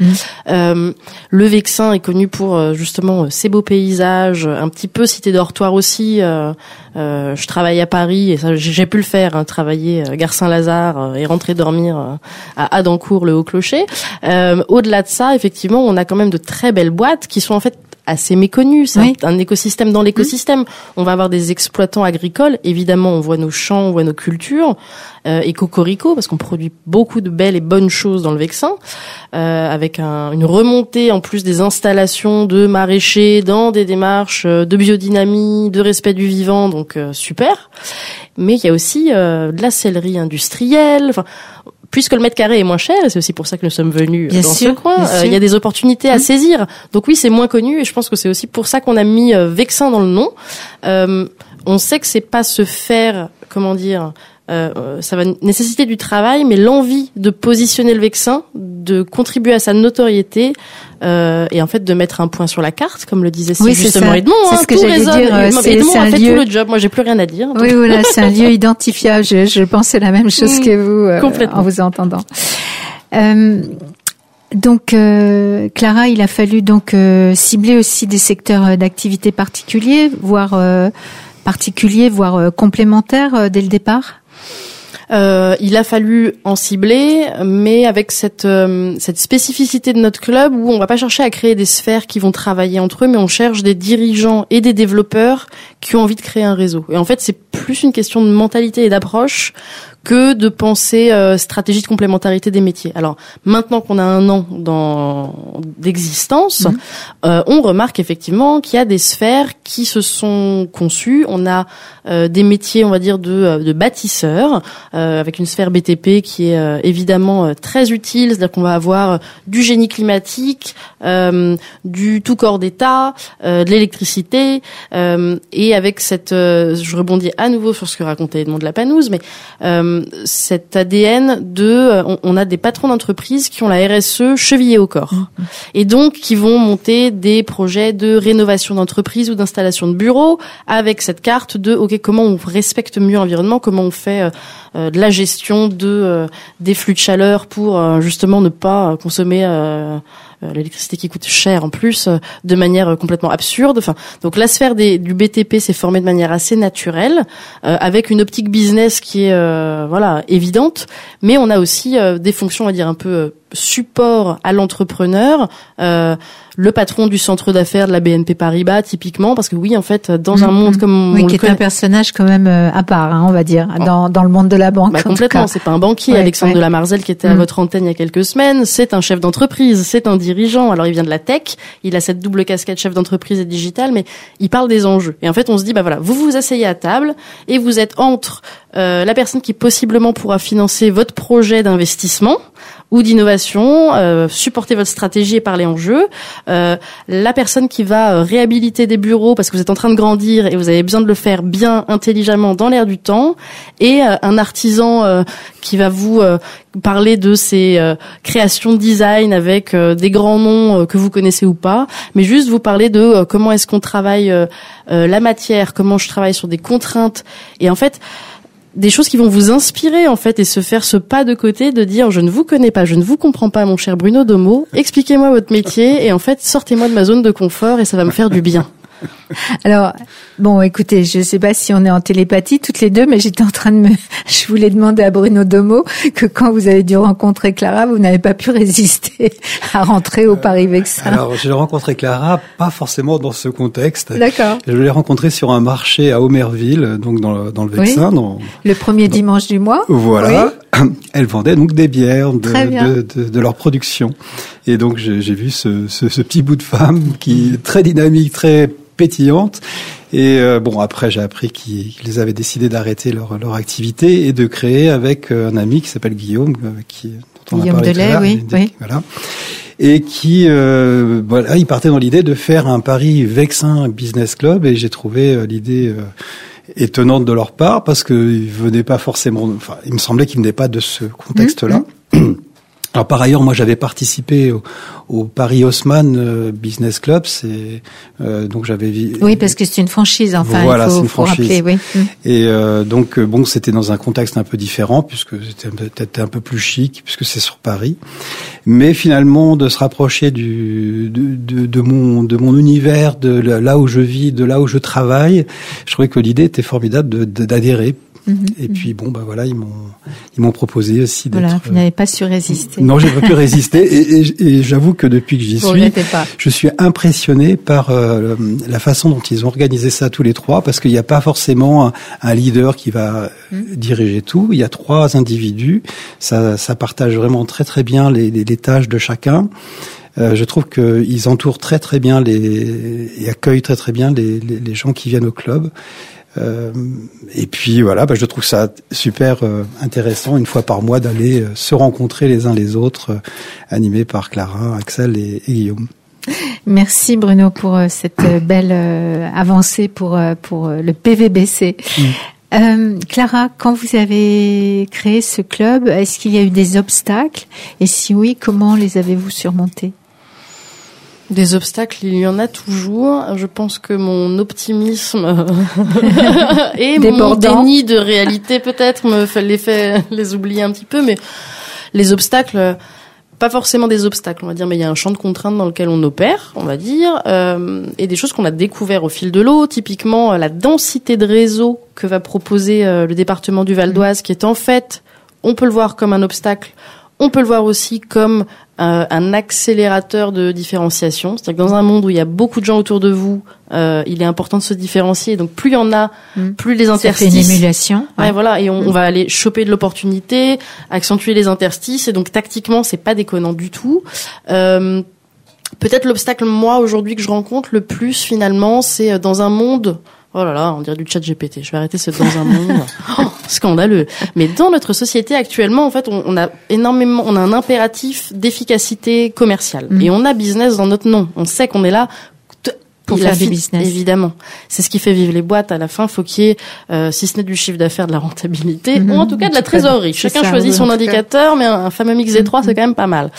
Speaker 3: Le Vexin est connu pour justement ses beaux paysages, un petit peu cité dortoir aussi. Je travaille à Paris et ça j'ai pu le faire, travailler gare Saint-Lazare et rentrer dormir à Adancourt, le Haut-Clocher. Au-delà de ça, effectivement, on a quand même de très belles boîtes qui sont en fait assez méconnues. C'est un écosystème dans l'écosystème. On va avoir des exploitants agricoles. Évidemment, on voit nos champs, on voit nos cultures. Et Cocorico, parce qu'on produit beaucoup de belles et bonnes choses dans le Vexin, avec une remontée en plus des installations de maraîchers dans des démarches de biodynamie, de respect du vivant, donc super. Mais il y a aussi de la sellerie industrielle, puisque le mètre carré est moins cher, et c'est aussi pour ça que nous sommes venus dans ce coin, il y a des opportunités à saisir. Donc oui, c'est moins connu, et je pense que c'est aussi pour ça qu'on a mis Vexin dans le nom. On sait que c'est pas se faire, ça va nécessiter du travail, mais l'envie de positionner le Vexin, de contribuer à sa notoriété, et en fait de mettre un point sur la carte, comme le disait justement Edmond.
Speaker 2: C'est ce que j'allais dire.
Speaker 3: Edmond a fait tout le job. Moi, j'ai plus rien à dire. Donc.
Speaker 2: Oui, voilà, c'est un lieu identifiable. Je pensais la même chose que vous en vous entendant. Donc, Clara, il a fallu donc cibler aussi des secteurs d'activité particuliers, voire complémentaires dès le départ.
Speaker 3: Il a fallu en cibler, mais avec cette spécificité de notre club où on va pas chercher à créer des sphères qui vont travailler entre eux, mais on cherche des dirigeants et des développeurs qui ont envie de créer un réseau. Et en fait, c'est plus une question de mentalité et d'approche que de penser stratégie de complémentarité des métiers. Alors maintenant qu'on a 1 an d'existence, on remarque effectivement qu'il y a des sphères qui se sont conçues. On a des métiers, on va dire, de bâtisseurs, avec une sphère BTP qui est évidemment très utile. C'est-à-dire qu'on va avoir du génie climatique, du tout corps d'État, de l'électricité, et avec je rebondis à nouveau sur ce que racontait Edmond de la Panouse, mais cet ADN on a des patrons d'entreprise qui ont la RSE chevillée au corps, et donc qui vont monter des projets de rénovation d'entreprise ou d'installation de bureaux avec cette carte de comment on respecte mieux l'environnement, comment on fait de la gestion des flux de chaleur pour justement ne pas consommer l'électricité qui coûte cher en plus, de manière complètement absurde. Donc la sphère du BTP s'est formée de manière assez naturelle, avec une optique business qui est évidente, mais on a aussi des fonctions, on va dire, un peu support à l'entrepreneur, le patron du centre d'affaires de la BNP Paribas typiquement, parce que oui, en fait, dans un monde comme
Speaker 2: qui est un personnage quand même à part, on va dire, dans le monde de la banque.
Speaker 3: Complètement, c'est pas un banquier. Alexandre de la Marzel qui était à votre antenne il y a quelques semaines, c'est un chef d'entreprise, c'est un dirigeant. Alors il vient de la tech, il a cette double casquette chef d'entreprise et digital, mais il parle des enjeux. Et en fait, on se dit vous vous asseyez à table et vous êtes entre la personne qui possiblement pourra financer votre projet d'investissement ou d'innovation, supporter votre stratégie et parler en jeu. La personne qui va réhabiliter des bureaux parce que vous êtes en train de grandir et vous avez besoin de le faire bien, intelligemment, dans l'air du temps. Et un artisan qui va vous parler de ses créations de design avec des grands noms que vous connaissez ou pas, mais juste vous parler de comment est-ce qu'on travaille la matière, comment je travaille sur des contraintes. Et en fait, des choses qui vont vous inspirer en fait et se faire ce pas de côté de dire je ne vous connais pas, je ne vous comprends pas mon cher Bruno Domo, expliquez-moi votre métier et en fait sortez-moi de ma zone de confort et ça va me faire du bien.
Speaker 2: Alors, bon, écoutez, je sais pas si on est en télépathie toutes les deux, mais j'étais en train je voulais demander à Bruno Domo que quand vous avez dû rencontrer Clara, vous n'avez pas pu résister à rentrer au Paris Vexin.
Speaker 10: Alors, j'ai rencontré Clara, pas forcément dans ce contexte.
Speaker 2: D'accord.
Speaker 10: Je l'ai rencontrée sur un marché à Aumerville, donc dans le Vexin.
Speaker 2: Oui. Le premier dimanche du mois.
Speaker 10: Voilà. Oui. Elle vendait donc des bières de leur production. Et donc, j'ai vu ce petit bout de femme qui est très dynamique, très pétillante. Et après j'ai appris qu'ils avaient décidé d'arrêter leur activité et de créer avec un ami qui s'appelle Guillaume, dont on a parlé tout à l'heure. Oui. Voilà. Et qui il partait dans l'idée de faire un Paris Vexin Business Club, et j'ai trouvé l'idée étonnante de leur part parce que ils venaient pas forcément, il me semblait qu'ils venaient pas de ce contexte-là. Alors par ailleurs, moi j'avais participé au Paris Haussmann Business Club, donc j'avais
Speaker 2: oui, parce que c'est une franchise, enfin voilà, il faut rappeler, oui.
Speaker 10: Et c'était dans un contexte un peu différent puisque c'était peut-être un peu plus chic puisque c'est sur Paris, mais finalement de se rapprocher de mon univers, de là où je vis, de là où je travaille, je trouvais que l'idée était formidable d'adhérer. Et puis ils m'ont proposé aussi d'être.
Speaker 2: Voilà, vous n'avez pas su résister.
Speaker 10: Non, j'ai pas pu résister et j'avoue que depuis que j'y suis, je suis impressionné par la façon dont ils ont organisé ça tous les trois, parce qu'il n'y a pas forcément un leader qui va diriger tout. Il y a 3 individus, ça partage vraiment très très bien les tâches de chacun. Je trouve qu'ils entourent très très bien et accueillent très très bien les gens qui viennent au club. Et puis voilà, je trouve ça super intéressant une fois par mois d'aller se rencontrer les uns les autres, animés par Clara, Axel et Guillaume.
Speaker 2: Merci Bruno pour cette belle avancée pour le PVBC. Clara, quand vous avez créé ce club, est-ce qu'il y a eu des obstacles? Et si oui, comment les avez-vous surmontés?
Speaker 3: Des obstacles, il y en a toujours. Je pense que mon optimisme et mon déni de réalité peut-être me fait les oublier un petit peu, mais les obstacles, pas forcément des obstacles, on va dire, mais il y a un champ de contraintes dans lequel on opère, on va dire, et des choses qu'on a découvert au fil de l'eau, typiquement la densité de réseau que va proposer le département du Val d'Oise, qui est en fait, on peut le voir comme un obstacle, on peut le voir aussi comme un accélérateur de différenciation. C'est-à-dire que dans un monde où il y a beaucoup de gens autour de vous, il est important de se différencier. Donc plus il y en a, plus les interstices.
Speaker 2: Ça fait une émulation.
Speaker 3: Ouais, voilà. Et on va aller choper de l'opportunité, accentuer les interstices. Et donc tactiquement, c'est pas déconnant du tout. Peut-être l'obstacle, moi, aujourd'hui, que je rencontre le plus, finalement, c'est dans un monde... Oh là là, on dirait du chat GPT. Je vais arrêter ce dans un monde. Scandaleux. Mais dans notre société actuellement, en fait, on a un impératif d'efficacité commerciale. Et on a business dans notre nom. On sait qu'on est là
Speaker 2: pour faire du business.
Speaker 3: Évidemment. C'est ce qui fait vivre les boîtes. À la fin, faut qu'il y ait, si ce n'est du chiffre d'affaires, de la rentabilité, ou en tout cas de la trésorerie. Chacun choisit son indicateur, mais un fameux mix des 3, c'est quand même pas mal.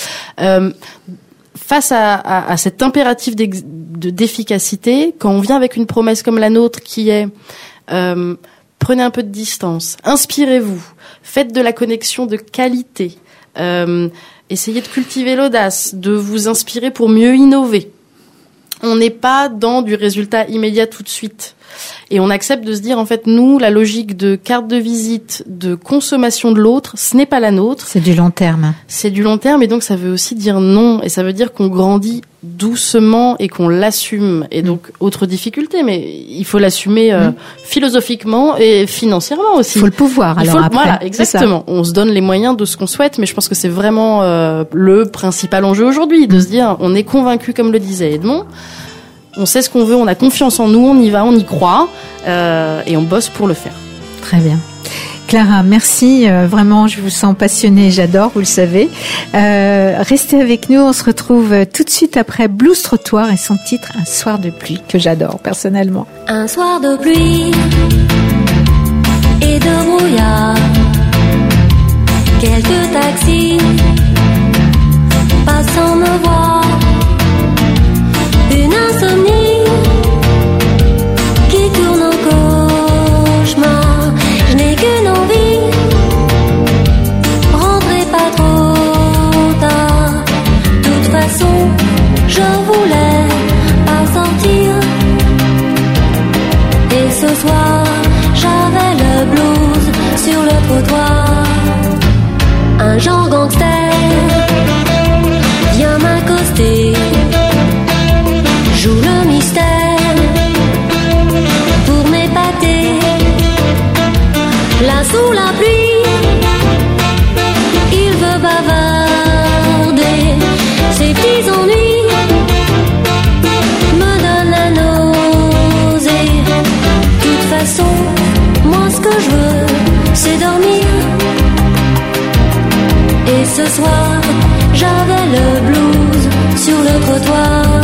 Speaker 3: Face à cet impératif d'efficacité, quand on vient avec une promesse comme la nôtre qui est prenez un peu de distance, inspirez-vous, faites de la connexion de qualité, essayez de cultiver l'audace, de vous inspirer pour mieux innover. On n'est pas dans du résultat immédiat tout de suite. Et on accepte de se dire, en fait, nous, la logique de carte de visite, de consommation de l'autre, ce n'est pas la nôtre.
Speaker 2: C'est du long terme.
Speaker 3: C'est du long terme, et donc ça veut aussi dire non. Et ça veut dire qu'on grandit doucement et qu'on l'assume. Et donc, autre difficulté, mais il faut l'assumer philosophiquement et financièrement aussi.
Speaker 2: Il faut le pouvoir, après.
Speaker 3: Voilà, exactement. On se donne les moyens de ce qu'on souhaite, mais je pense que c'est vraiment le principal enjeu aujourd'hui, de se dire, on est convaincu, comme le disait Edmond, on sait ce qu'on veut, on a confiance en nous, on y va, on y croit, et on bosse pour le faire.
Speaker 2: Très bien. Clara, merci. Vraiment, je vous sens passionnée. J'adore, vous le savez. Restez avec nous. On se retrouve tout de suite après Blues Trottoir et son titre Un soir de pluie, que j'adore personnellement.
Speaker 11: Un soir de pluie et de brouillard, quelques taxis passant me voir, une insomnie qui tourne en cauchemar. Je n'ai qu'une envie, rentrez pas trop tard. De toute façon, je voulais pas sortir. Et ce soir, j'avais le blues sur le trottoir. Un genre gangster vient m'accoster, joue le mystère pour m'épater. Là sous la pluie, il veut bavarder. Ses petits ennuis me donnent la nausée. De toute façon, moi ce que je veux, c'est dormir. Et ce soir, j'avais le blues sur le trottoir.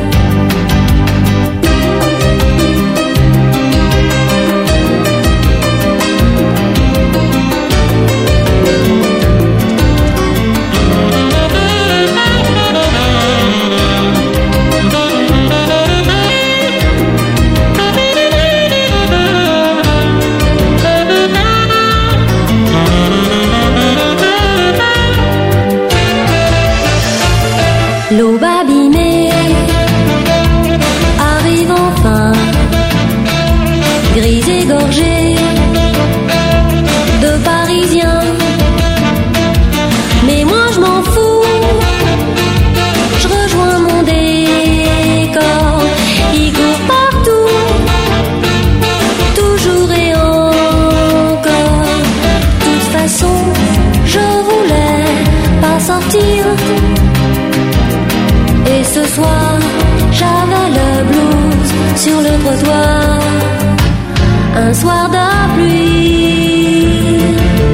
Speaker 11: L'aube abîmée arrive enfin, grise et gorgée de Parisiens. Mais moi je m'en fous, je rejoins mon décor. Il court partout, toujours et encore. De toute façon, je voulais pas sortir. Et ce soir, j'avais le blues sur le trottoir. Un soir de pluie.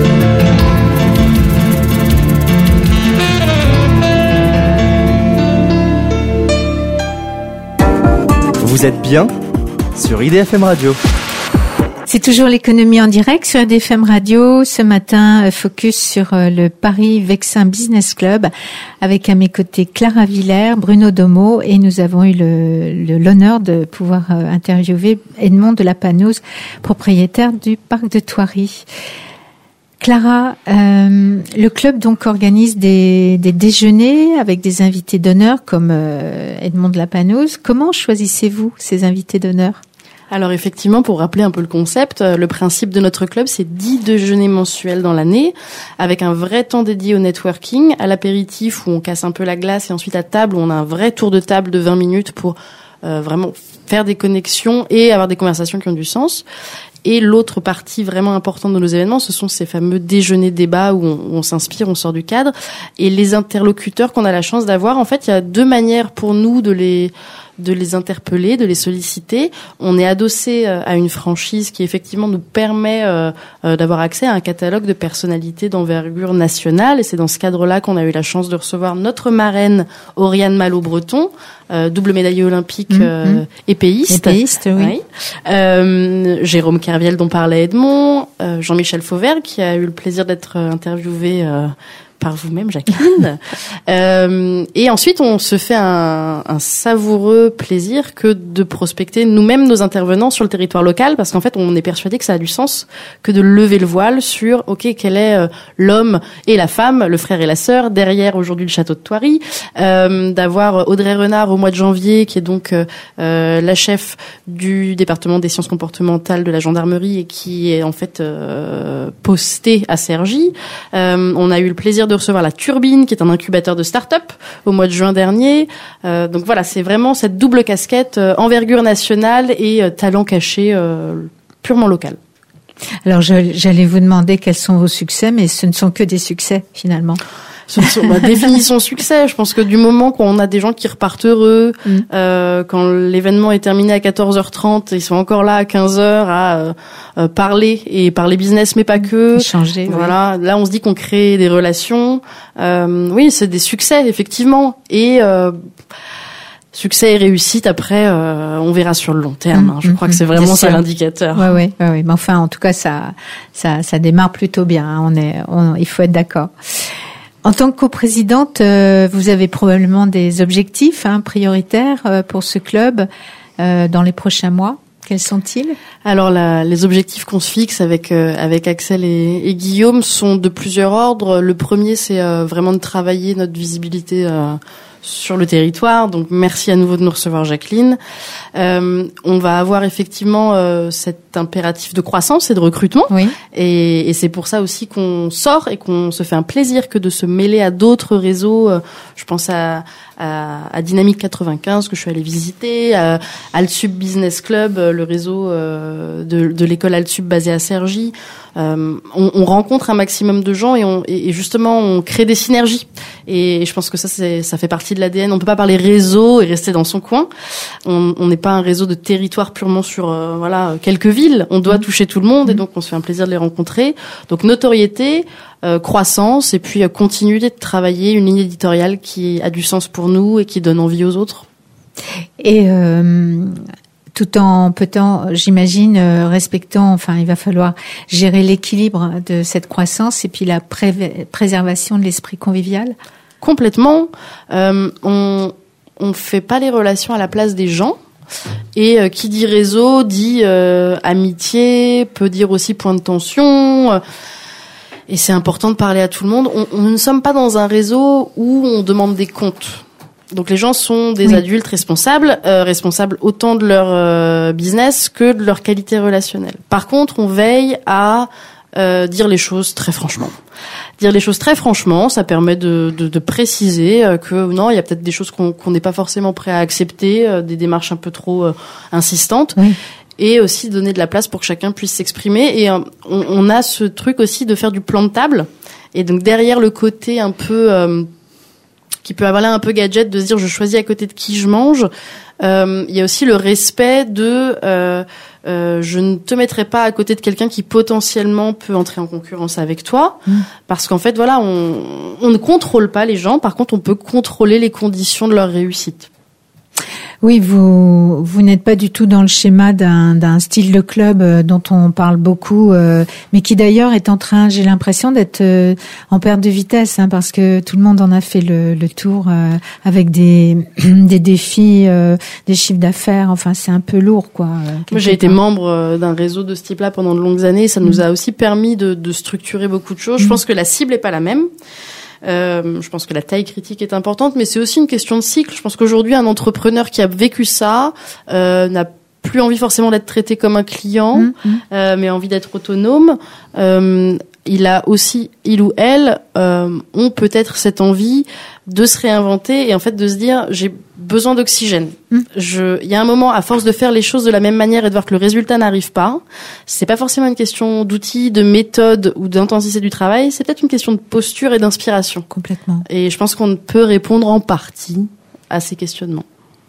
Speaker 5: Vous êtes bien sur IDFM Radio.
Speaker 2: C'est toujours l'économie en direct sur IDFM Radio. Ce matin, focus sur le Paris Vexin Business Club avec à mes côtés Clara Villers, Bruno Domo, et nous avons eu l'honneur de pouvoir interviewer Edmond de la Panouse, propriétaire du parc de Thoiry. Clara, le club donc organise des déjeuners avec des invités d'honneur comme Edmond de la Panouse. Comment choisissez-vous ces invités d'honneur ?
Speaker 3: Alors effectivement, pour rappeler un peu le concept, le principe de notre club, c'est 10 déjeuners mensuels dans l'année, avec un vrai temps dédié au networking, à l'apéritif où on casse un peu la glace, et ensuite à table où on a un vrai tour de table de 20 minutes pour vraiment faire des connexions et avoir des conversations qui ont du sens. Et l'autre partie vraiment importante de nos événements, ce sont ces fameux déjeuners-débats où on s'inspire, on sort du cadre. Et les interlocuteurs qu'on a la chance d'avoir, en fait, il y a deux manières pour nous de les interpeller, de les solliciter. On est adossé à une franchise qui effectivement nous permet d'avoir accès à un catalogue de personnalités d'envergure nationale, et c'est dans ce cadre-là qu'on a eu la chance de recevoir notre marraine Oriane Malo-Breton, double médaillée olympique épéiste.
Speaker 2: Épéiste, oui.
Speaker 3: Jérôme Kerviel dont parlait Edmond, Jean-Michel Fauvert qui a eu le plaisir d'être interviewé par vous-même, Jacqueline. Et ensuite, on se fait un savoureux plaisir que de prospecter nous-mêmes nos intervenants sur le territoire local, parce qu'en fait, on est persuadé que ça a du sens que de lever le voile sur, quel est l'homme et la femme, le frère et la sœur, derrière aujourd'hui le château de Thoiry, d'avoir Audrey Renard au mois de janvier, qui est donc la chef du département des sciences comportementales de la gendarmerie et qui est en fait postée à Cergy. On a eu le plaisir de recevoir la Turbine, qui est un incubateur de start-up, au mois de juin dernier. Donc voilà, c'est vraiment cette double casquette, envergure nationale et talent caché purement local.
Speaker 2: Alors j'allais vous demander quels sont vos succès, mais ce ne sont que des succès finalement.
Speaker 3: Définissons succès. Je pense que du moment qu'on a des gens qui repartent heureux, quand l'événement est terminé à 14h30, ils sont encore là à 15h à parler et parler business, mais pas que.
Speaker 2: Échanger.
Speaker 3: Voilà. Là, on se dit qu'on crée des relations. Oui, c'est des succès effectivement. Et succès et réussite, après, on verra sur le long terme. Je crois que c'est vraiment ça l'indicateur.
Speaker 2: Ouais. Mais enfin, en tout cas, ça démarre plutôt bien. Il faut être d'accord. En tant que coprésidente, vous avez probablement des objectifs prioritaires pour ce club dans les prochains mois. Quels sont-ils ?
Speaker 3: Alors les objectifs qu'on se fixe avec Axel et Guillaume sont de plusieurs ordres. Le premier, c'est vraiment de travailler notre visibilité sur le territoire. Donc merci à nouveau de nous recevoir, Jacqueline. On va avoir effectivement cet impératif de croissance et de recrutement.
Speaker 2: Oui.
Speaker 3: Et c'est pour ça aussi qu'on sort et qu'on se fait un plaisir que de se mêler à d'autres réseaux. Je pense à Dynamique 95 que je suis allée visiter, à Altsub Business Club, le réseau de l'école Altsub basée à Cergy. On rencontre un maximum de gens et justement on crée des synergies. Et je pense que ça fait partie de l'ADN. On peut pas parler réseau et rester dans son coin. On n'est pas un réseau de territoire purement sur quelques villes. On doit toucher tout le monde et donc on se fait un plaisir de les rencontrer. Donc notoriété, croissance et puis continuer de travailler une ligne éditoriale qui a du sens pour nous et qui donne envie aux autres.
Speaker 2: Et tout en j'imagine, respectant, il va falloir gérer l'équilibre de cette croissance et puis la préservation de l'esprit convivial.
Speaker 3: Complètement. On fait pas les relations à la place des gens. Et qui dit réseau dit amitié, peut dire aussi point de tension. Et c'est important de parler à tout le monde. On ne sommes pas dans un réseau où on demande des comptes. Donc les gens sont des adultes responsables autant de leur business que de leur qualité relationnelle. Par contre, on veille à dire les choses très franchement. Dire les choses très franchement, ça permet de préciser que non, il y a peut-être des choses qu'on n'est pas forcément prêt à accepter, des démarches un peu trop insistantes.
Speaker 2: Oui.
Speaker 3: Et aussi donner de la place pour que chacun puisse s'exprimer. Et on a ce truc aussi de faire du plan de table. Et donc derrière le côté un peu qui peut avoir l'air un peu gadget de se dire je choisis à côté de qui je mange, il y a aussi le respect de je ne te mettrai pas à côté de quelqu'un qui potentiellement peut entrer en concurrence avec toi, parce qu'en fait on ne contrôle pas les gens, par contre on peut contrôler les conditions de leur réussite.
Speaker 2: Oui, vous n'êtes pas du tout dans le schéma d'un style de club dont on parle beaucoup, mais qui d'ailleurs est en train, j'ai l'impression, d'être en perte de vitesse, parce que tout le monde en a fait le tour avec des défis, des chiffres d'affaires. Enfin, c'est un peu lourd, quoi.
Speaker 3: Moi, j'ai été membre d'un réseau de ce type-là pendant de longues années. Ça nous a aussi permis de structurer beaucoup de choses. Je pense que la cible est pas la même. Je pense que la taille critique est importante, mais c'est aussi une question de cycle. Je pense qu'aujourd'hui, un entrepreneur qui a vécu ça n'a plus envie forcément d'être traité comme un client, mais envie d'être autonome. Il a aussi, il ou elle, ont peut-être cette envie de se réinventer et en fait de se dire j'ai besoin d'oxygène. Il y a un moment, à force de faire les choses de la même manière et de voir que le résultat n'arrive pas, c'est pas forcément une question d'outils, de méthode ou d'intensité du travail, c'est peut-être une question de posture et d'inspiration.
Speaker 2: Complètement.
Speaker 3: Et je pense qu'on peut répondre en partie à ces questionnements.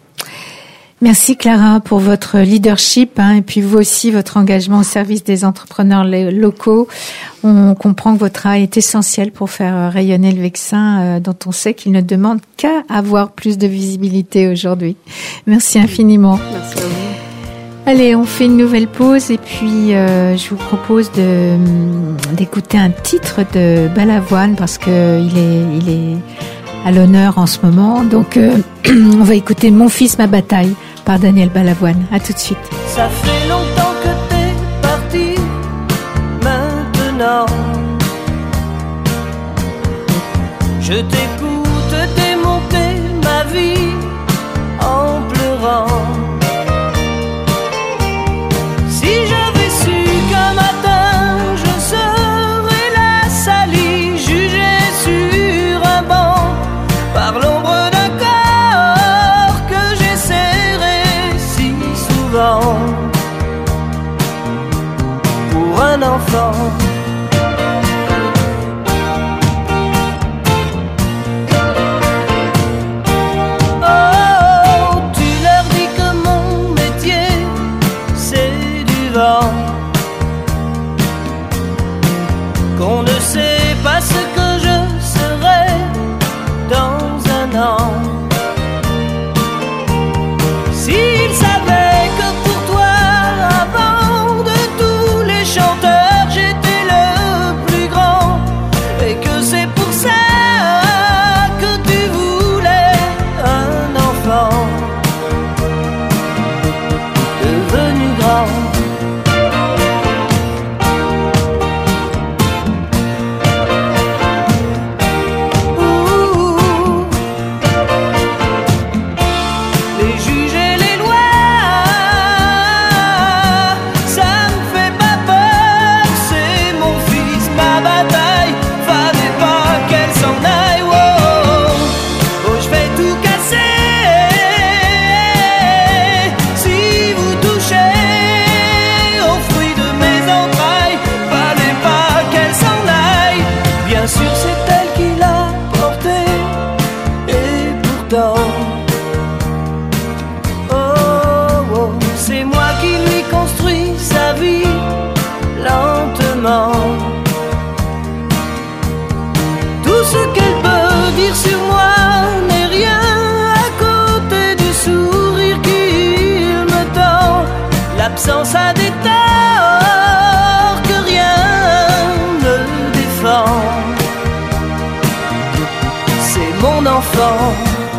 Speaker 2: Merci Clara pour votre leadership et puis vous aussi votre engagement au service des entrepreneurs locaux. On comprend que votre travail est essentiel pour faire rayonner le Vexin dont on sait qu'il ne demande qu'à avoir plus de visibilité aujourd'hui. Merci infiniment.
Speaker 3: Merci à vous.
Speaker 2: Allez, on fait une nouvelle pause et puis je vous propose d'écouter un titre de Balavoine parce que il est à l'honneur en ce moment. Donc on va écouter Mon fils, ma bataille par Daniel Balavoine. À tout de suite.
Speaker 12: Ça fait longtemps que t'es parti, maintenant je t'écoute démonter ma vie en pleurant. Si j'avais su qu'un matin je serais la salie, jugée sur un banc par l'ombre d'un corps que j'ai serré si souvent pour un enfant. silence a des torts que rien ne défend. C'est mon enfant.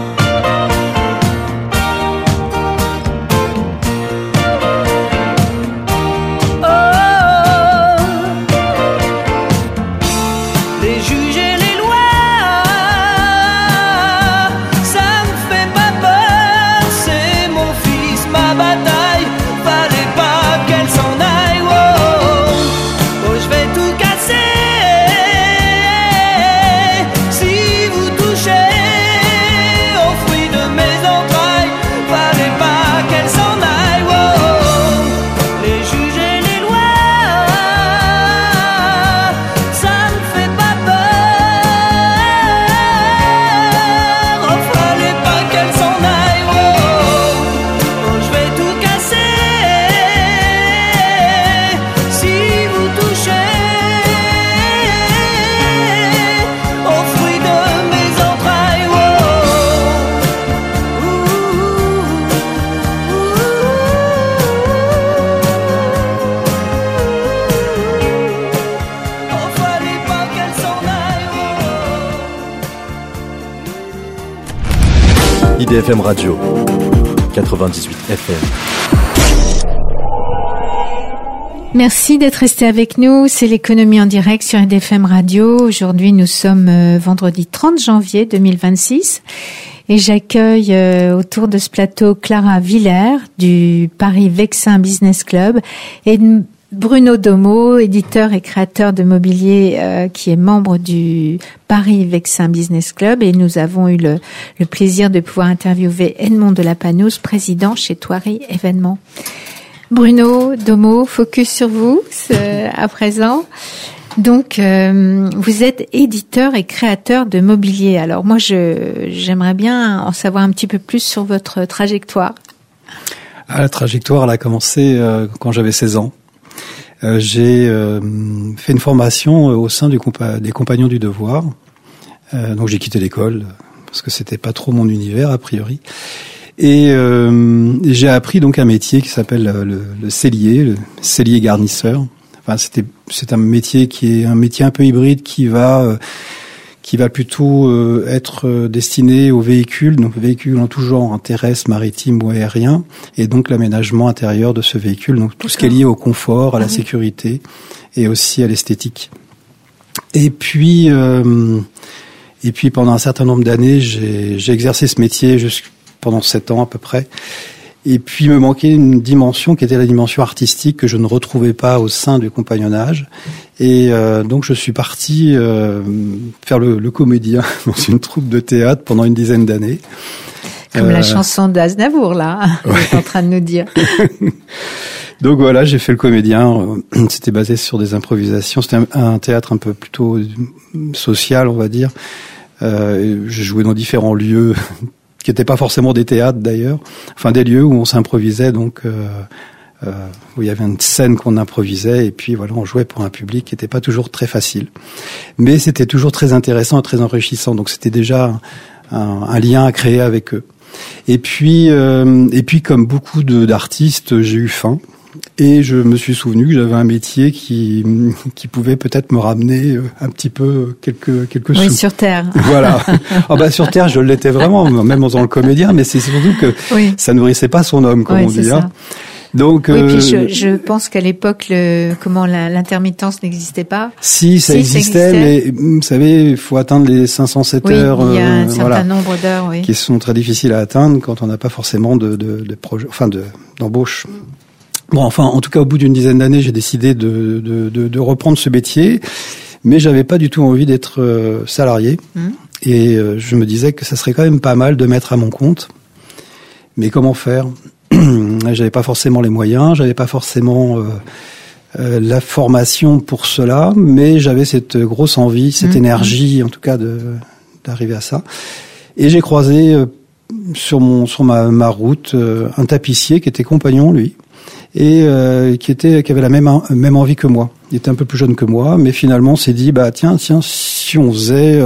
Speaker 5: IDFM Radio 98 FM.
Speaker 2: Merci d'être resté avec nous. C'est l'économie en direct sur IDFM Radio. Aujourd'hui, nous sommes vendredi 30 janvier 2026 et j'accueille autour de ce plateau Clara Villers du Paris Vexin Business Club et Bruno Domo, éditeur et créateur de mobilier qui est membre du Paris Vexin Business Club, et nous avons eu le plaisir de pouvoir interviewer Edmond de la Panouse, président chez Thoiry Événements. Bruno Domo, focus sur vous à présent. Donc, vous êtes éditeur et créateur de mobilier. Alors moi, j'aimerais bien en savoir un petit peu plus sur votre trajectoire.
Speaker 10: La trajectoire, elle a commencé quand j'avais 16 ans. J'ai fait une formation au sein des Compagnons du Devoir. Donc j'ai quitté l'école parce que c'était pas trop mon univers a priori. Et j'ai appris donc un métier qui s'appelle le sellier garnisseur. Enfin c'est un métier qui est un métier un peu hybride qui va plutôt être destiné aux véhicules, donc véhicules en tout genre, terrestre, maritime ou aérien, et donc l'aménagement intérieur de ce véhicule, donc tout ce qui est lié au confort, à la sécurité et aussi à l'esthétique. Et puis pendant un certain nombre d'années, j'ai exercé ce métier pendant 7 ans à peu près. Et puis, il me manquait une dimension qui était la dimension artistique que je ne retrouvais pas au sein du compagnonnage. Et donc, je suis parti faire le comédien dans une troupe de théâtre pendant une dizaine d'années.
Speaker 2: Comme la chanson d'Aznavour, là, vous êtes en train de nous dire.
Speaker 10: Donc voilà, j'ai fait le comédien. C'était basé sur des improvisations. C'était un théâtre un peu plutôt social, on va dire. J'ai joué dans différents lieux qui n'étaient pas forcément des théâtres d'ailleurs, enfin des lieux où on s'improvisait, donc où il y avait une scène qu'on improvisait, et puis voilà, on jouait pour un public qui n'était pas toujours très facile, mais c'était toujours très intéressant et très enrichissant, donc c'était déjà un lien à créer avec eux. Et puis comme beaucoup d'artistes, j'ai eu faim. Et je me suis souvenu que j'avais un métier qui pouvait peut-être me ramener un petit peu quelques sous.
Speaker 2: Oui, sur Terre.
Speaker 10: Voilà. Sur Terre, je l'étais vraiment, même en faisant le comédien, mais c'est surtout que ça nourrissait pas son homme, comme on dit.
Speaker 2: Ça.
Speaker 10: Donc,
Speaker 2: oui, puis je pense qu'à l'époque, l'intermittence n'existait pas.
Speaker 10: Si, ça existait, mais vous savez, il faut atteindre les 507 heures.
Speaker 2: Il y a un certain nombre d'heures,
Speaker 10: qui sont très difficiles à atteindre quand on n'a pas forcément de projet, d'embauche. Bon, en tout cas, au bout d'une dizaine d'années, j'ai décidé de reprendre ce métier, mais j'avais pas du tout envie d'être salarié. Et je me disais que ça serait quand même pas mal de mettre à mon compte. Mais comment faire ? J'avais pas forcément les moyens, j'avais pas forcément la formation pour cela, mais j'avais cette grosse envie, cette énergie, en tout cas, d'arriver à ça. Et j'ai croisé sur ma route un tapissier qui était compagnon, lui. Et qui avait la même envie que moi. Il était un peu plus jeune que moi, mais finalement on s'est dit tiens, si on faisait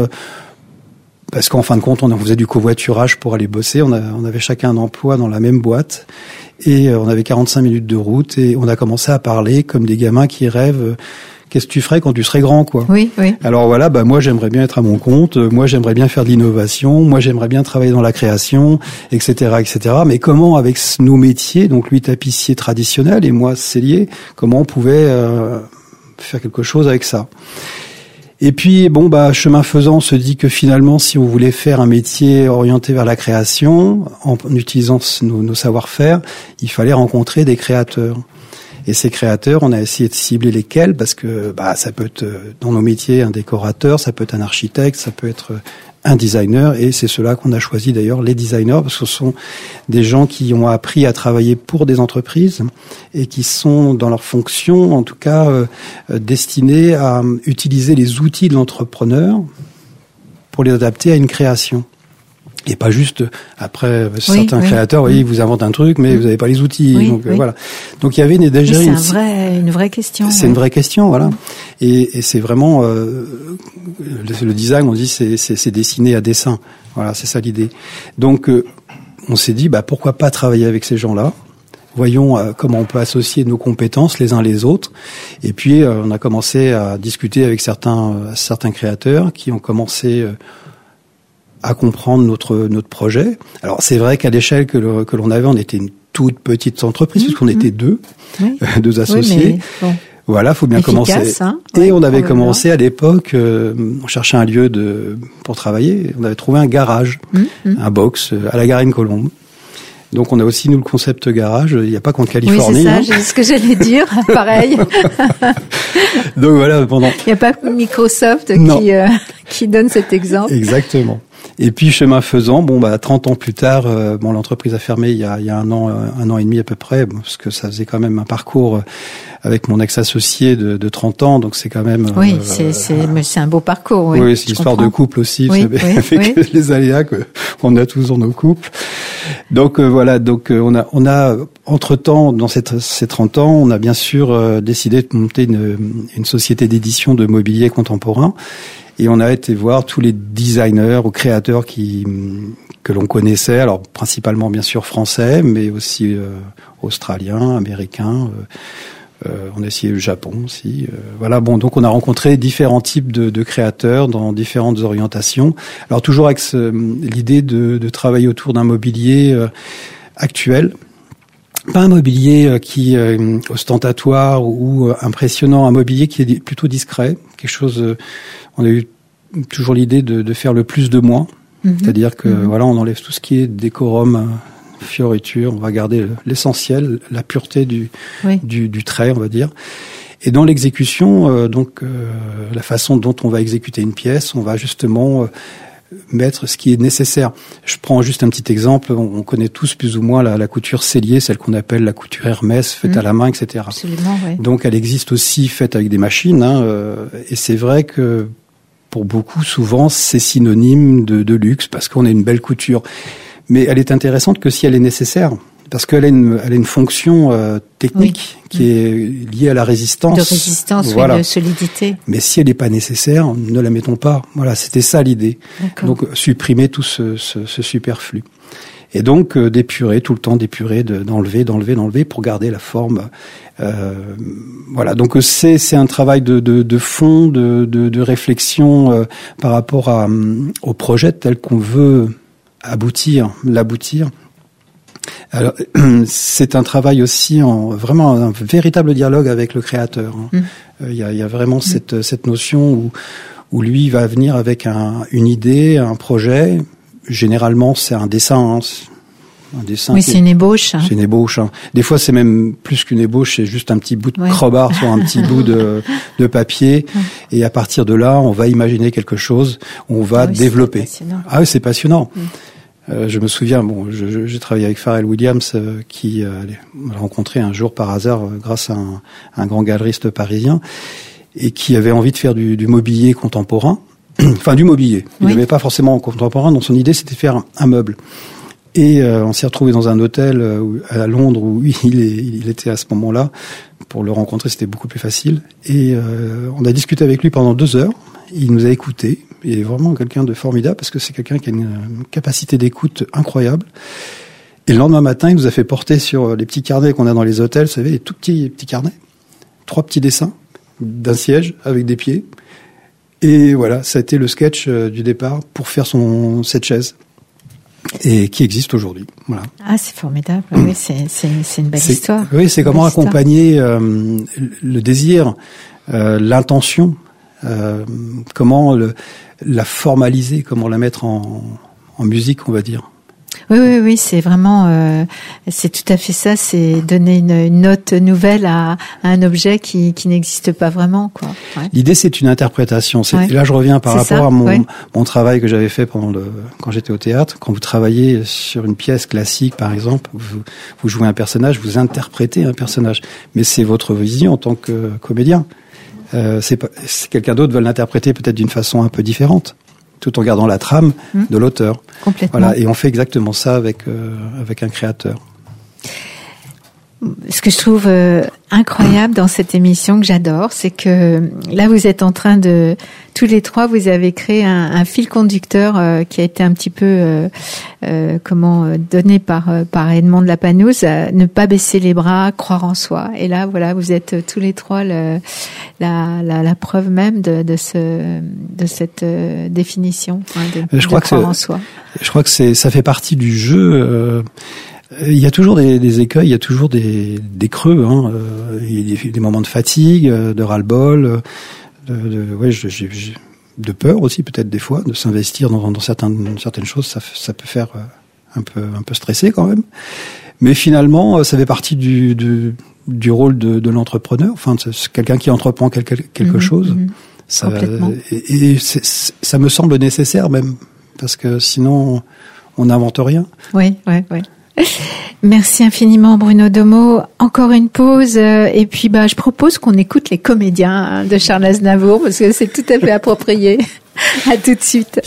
Speaker 10: parce qu'en fin de compte on faisait du covoiturage pour aller bosser, on avait chacun un emploi dans la même boîte, Et on avait 45 minutes de route et on a commencé à parler comme des gamins qui rêvent. Qu'est-ce que tu ferais quand tu serais grand, quoi?
Speaker 2: Oui, oui.
Speaker 10: Alors voilà, moi j'aimerais bien être à mon compte, moi j'aimerais bien faire de l'innovation, moi j'aimerais bien travailler dans la création, etc., etc. Mais comment, avec nos métiers, donc lui tapissier traditionnel et moi sellier, comment on pouvait faire quelque chose avec ça? Et puis chemin faisant, on se dit que finalement, si on voulait faire un métier orienté vers la création, en utilisant nos savoir-faire, il fallait rencontrer des créateurs. Et ces créateurs, on a essayé de cibler lesquels, parce que ça peut être dans nos métiers un décorateur, ça peut être un architecte, ça peut être un designer, et c'est ceux-là qu'on a choisi d'ailleurs, les designers, parce que ce sont des gens qui ont appris à travailler pour des entreprises et qui sont dans leur fonction, en tout cas, destinés à utiliser les outils de l'entrepreneur pour les adapter à une création. Et pas juste, après, certains créateurs, vous voyez, ils vous inventent un truc, mais vous n'avez pas les outils. Voilà. Donc il y avait déjà
Speaker 2: une vraie question.
Speaker 10: C'est une vraie question, voilà. Et c'est vraiment, le design, on dit, c'est dessiné à dessin. Voilà, c'est ça l'idée. Donc, on s'est dit, pourquoi pas travailler avec ces gens-là? Voyons comment on peut associer nos compétences les uns les autres. Et puis, on a commencé à discuter avec certains créateurs qui ont commencé à comprendre notre projet. Alors c'est vrai qu'à l'échelle que l'on avait, on était une toute petite entreprise puisqu'on était deux associés. Oui, voilà, faut bien commencer. Et on avait commencé à l'époque, on cherchait un lieu pour travailler. On avait trouvé un garage, un box à la Garenne-Colombe. Donc on a aussi nous le concept garage. Il n'y a pas qu'en Californie.
Speaker 2: Oui, c'est ça. C'est ce que j'allais dire. Pareil.
Speaker 10: Donc voilà.
Speaker 2: Il n'y a pas que Microsoft qui donne cet exemple.
Speaker 10: Exactement. Et puis chemin faisant, 30 ans plus tard, l'entreprise a fermé il y a un an et demi à peu près, parce que ça faisait quand même un parcours avec mon ex-associé de 30 ans, donc c'est quand même.
Speaker 2: Oui, c'est un beau parcours.
Speaker 10: Oui, c'est une histoire de couple aussi, vous savez, avec les aléas qu'on a tous dans nos couples. Donc voilà, on a entre-temps, dans ces 30 ans, on a bien sûr décidé de monter une société d'édition de mobilier contemporain. Et on a été voir tous les designers ou créateurs que l'on connaissait, alors principalement bien sûr français, mais aussi australiens, américains. On a essayé le Japon aussi. Voilà. Donc on a rencontré différents types de créateurs dans différentes orientations. Alors toujours avec l'idée de travailler autour d'un mobilier actuel. Pas un mobilier qui est ostentatoire ou impressionnant, un mobilier qui est plutôt discret, quelque chose. On a eu toujours l'idée de faire le plus de moins, c'est-à-dire que voilà, on enlève tout ce qui est décorum, fioriture, on va garder l'essentiel, la pureté du trait, on va dire. Et dans l'exécution, la façon dont on va exécuter une pièce, on va justement mettre ce qui est nécessaire. Je prends juste un petit exemple. On connaît tous plus ou moins la couture sellier, celle qu'on appelle la couture Hermès, faite à la main, etc.
Speaker 2: Absolument, oui.
Speaker 10: Donc elle existe aussi faite avec des machines. Et c'est vrai que pour beaucoup, souvent, c'est synonyme de luxe parce qu'on a une belle couture. Mais elle est intéressante que si elle est nécessaire. Parce qu'elle a une fonction technique qui est liée à la résistance.
Speaker 2: De résistance, de solidité.
Speaker 10: Mais si elle n'est pas nécessaire, ne la mettons pas. Voilà, c'était ça l'idée. Donc supprimer tout ce superflu. Et donc d'épurer tout le temps, d'enlever pour garder la forme. Voilà, donc c'est un travail de fond, de réflexion par rapport au projet tel qu'on veut l'aboutir. Alors, c'est un travail aussi vraiment un véritable dialogue avec le créateur. Il y a vraiment cette notion où lui va venir avec une idée, un projet. Généralement, c'est un dessin.
Speaker 2: Oui, c'est une ébauche.
Speaker 10: C'est une ébauche. Des fois, c'est même plus qu'une ébauche, c'est juste un petit bout de crowbar sur un petit bout de papier. Et à partir de là, on va imaginer quelque chose, on va développer. Ah oui, c'est passionnant. Je me souviens, j'ai travaillé avec Pharrell Williams, qui m'a rencontré un jour par hasard grâce à un grand galeriste parisien, et qui avait envie de faire du mobilier contemporain, enfin du mobilier. Il n'avait pas forcément contemporain, donc son idée c'était de faire un meuble. Et on s'est retrouvé dans un hôtel à Londres où il était à ce moment-là. Pour le rencontrer, c'était beaucoup plus facile. Et on a discuté avec lui pendant 2 heures. Il nous a écoutés. Il est vraiment quelqu'un de formidable parce que c'est quelqu'un qui a une capacité d'écoute incroyable. Et le lendemain matin, il nous a fait porter sur les petits carnets qu'on a dans les hôtels, vous savez, les tout petits carnets, 3 petits dessins d'un siège avec des pieds. Et voilà, ça a été le sketch du départ pour faire cette chaise. Et qui existe aujourd'hui. Voilà.
Speaker 2: Ah, c'est formidable. Oui, c'est une belle histoire.
Speaker 10: Oui, c'est comment accompagner le désir, l'intention, comment la formaliser, comment la mettre en musique, on va dire.
Speaker 2: Oui, c'est vraiment, c'est tout à fait ça, c'est donner une note nouvelle à un objet qui n'existe pas vraiment, quoi. Ouais.
Speaker 10: L'idée, c'est une interprétation.
Speaker 2: Ouais.
Speaker 10: Là, je reviens par rapport à
Speaker 2: mon
Speaker 10: travail que j'avais fait quand j'étais au théâtre. Quand vous travaillez sur une pièce classique, par exemple, vous jouez un personnage, vous interprétez un personnage. Mais c'est votre vision en tant que comédien. Si quelqu'un d'autre veut l'interpréter peut-être d'une façon un peu différente, tout en gardant la trame de l'auteur.
Speaker 2: Complètement.
Speaker 10: Voilà, et on fait exactement ça avec un créateur.
Speaker 2: Ce que je trouve incroyable dans cette émission, que j'adore, c'est que là, vous êtes en train de, tous les trois, vous avez créé un fil conducteur qui a été un petit peu donné par Edmond de Lapanouse, ne pas baisser les bras, croire en soi. Et là, voilà, vous êtes tous les trois la preuve même de cette définition, de croire en soi.
Speaker 10: Je crois que ça fait partie du jeu. Il y a toujours des écueils, il y a toujours des creux, hein. Il y a des moments de fatigue, de ras-le-bol, de peur aussi peut-être des fois, de s'investir dans certaines choses. Ça peut faire un peu stresser quand même. Mais finalement, ça fait partie du rôle de l'entrepreneur. Enfin, c'est quelqu'un qui entreprend quelque chose. Ça, et ça me semble nécessaire même, parce que sinon on n'invente rien.
Speaker 2: Oui. Merci infiniment Bruno Domo. Encore une pause et puis je propose qu'on écoute les comédiens de Charles Aznavour parce que c'est tout à fait approprié. À tout de suite.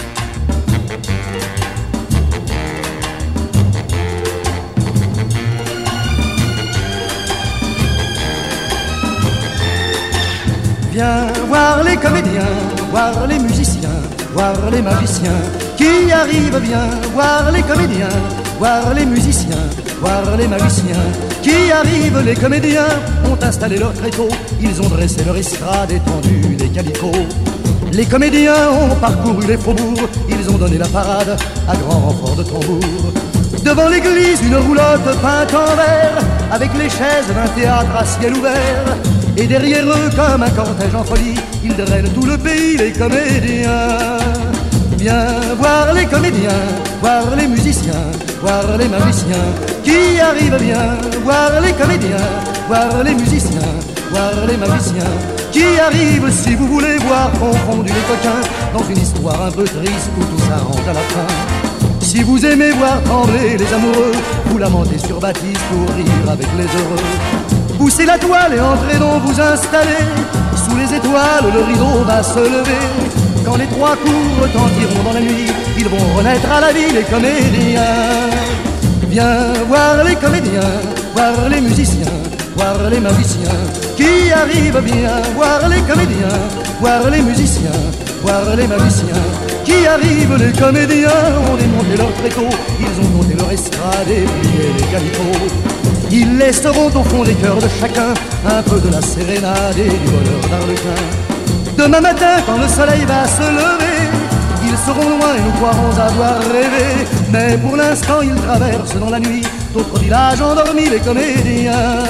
Speaker 13: Viens voir les comédiens, voir les musiciens, voir les magiciens qui arrivent. Viens voir les comédiens, voir les musiciens, voir les magiciens qui arrivent. Les comédiens ont installé leur tréteau, ils ont dressé leur estrade, étendu les calicots. Les comédiens ont parcouru les faubourgs, ils ont donné la parade à grand renfort de tambour. Devant l'église, une roulotte peinte en vert, avec les chaises d'un théâtre à ciel ouvert. Et derrière eux, comme un cortège en folie, ils drainent tout le pays, les comédiens. Viens voir les comédiens, voir les musiciens, voir les magiciens qui arrivent. Viens voir les comédiens, voir les musiciens, voir les magiciens qui arrivent. Si vous voulez voir confondus les coquins dans une histoire un peu triste où tout s'arrange à la fin. Si vous aimez voir trembler les amoureux, vous lamentez sur Baptiste pour rire avec les heureux. Poussez la toile et entrez donc vous installer. Sous les étoiles, le rideau va se lever. Quand les trois coups retentiront dans la nuit, ils vont renaître à la vie, les comédiens. Viens voir les comédiens, voir les musiciens, voir les magiciens qui arrivent. Viens voir les comédiens, voir les musiciens, voir les magiciens qui arrivent. Les comédiens ont démonté leur tréteau, ils ont monté leur estrade et plié les calicots. Ils laisseront au fond des cœurs de chacun un peu de la sérénade et du bonheur d'Arlequin. Demain matin, quand le soleil va se lever, ils seront loin et nous croirons avoir rêvé. Mais pour l'instant, ils traversent dans la nuit d'autres villages endormis, les comédiens.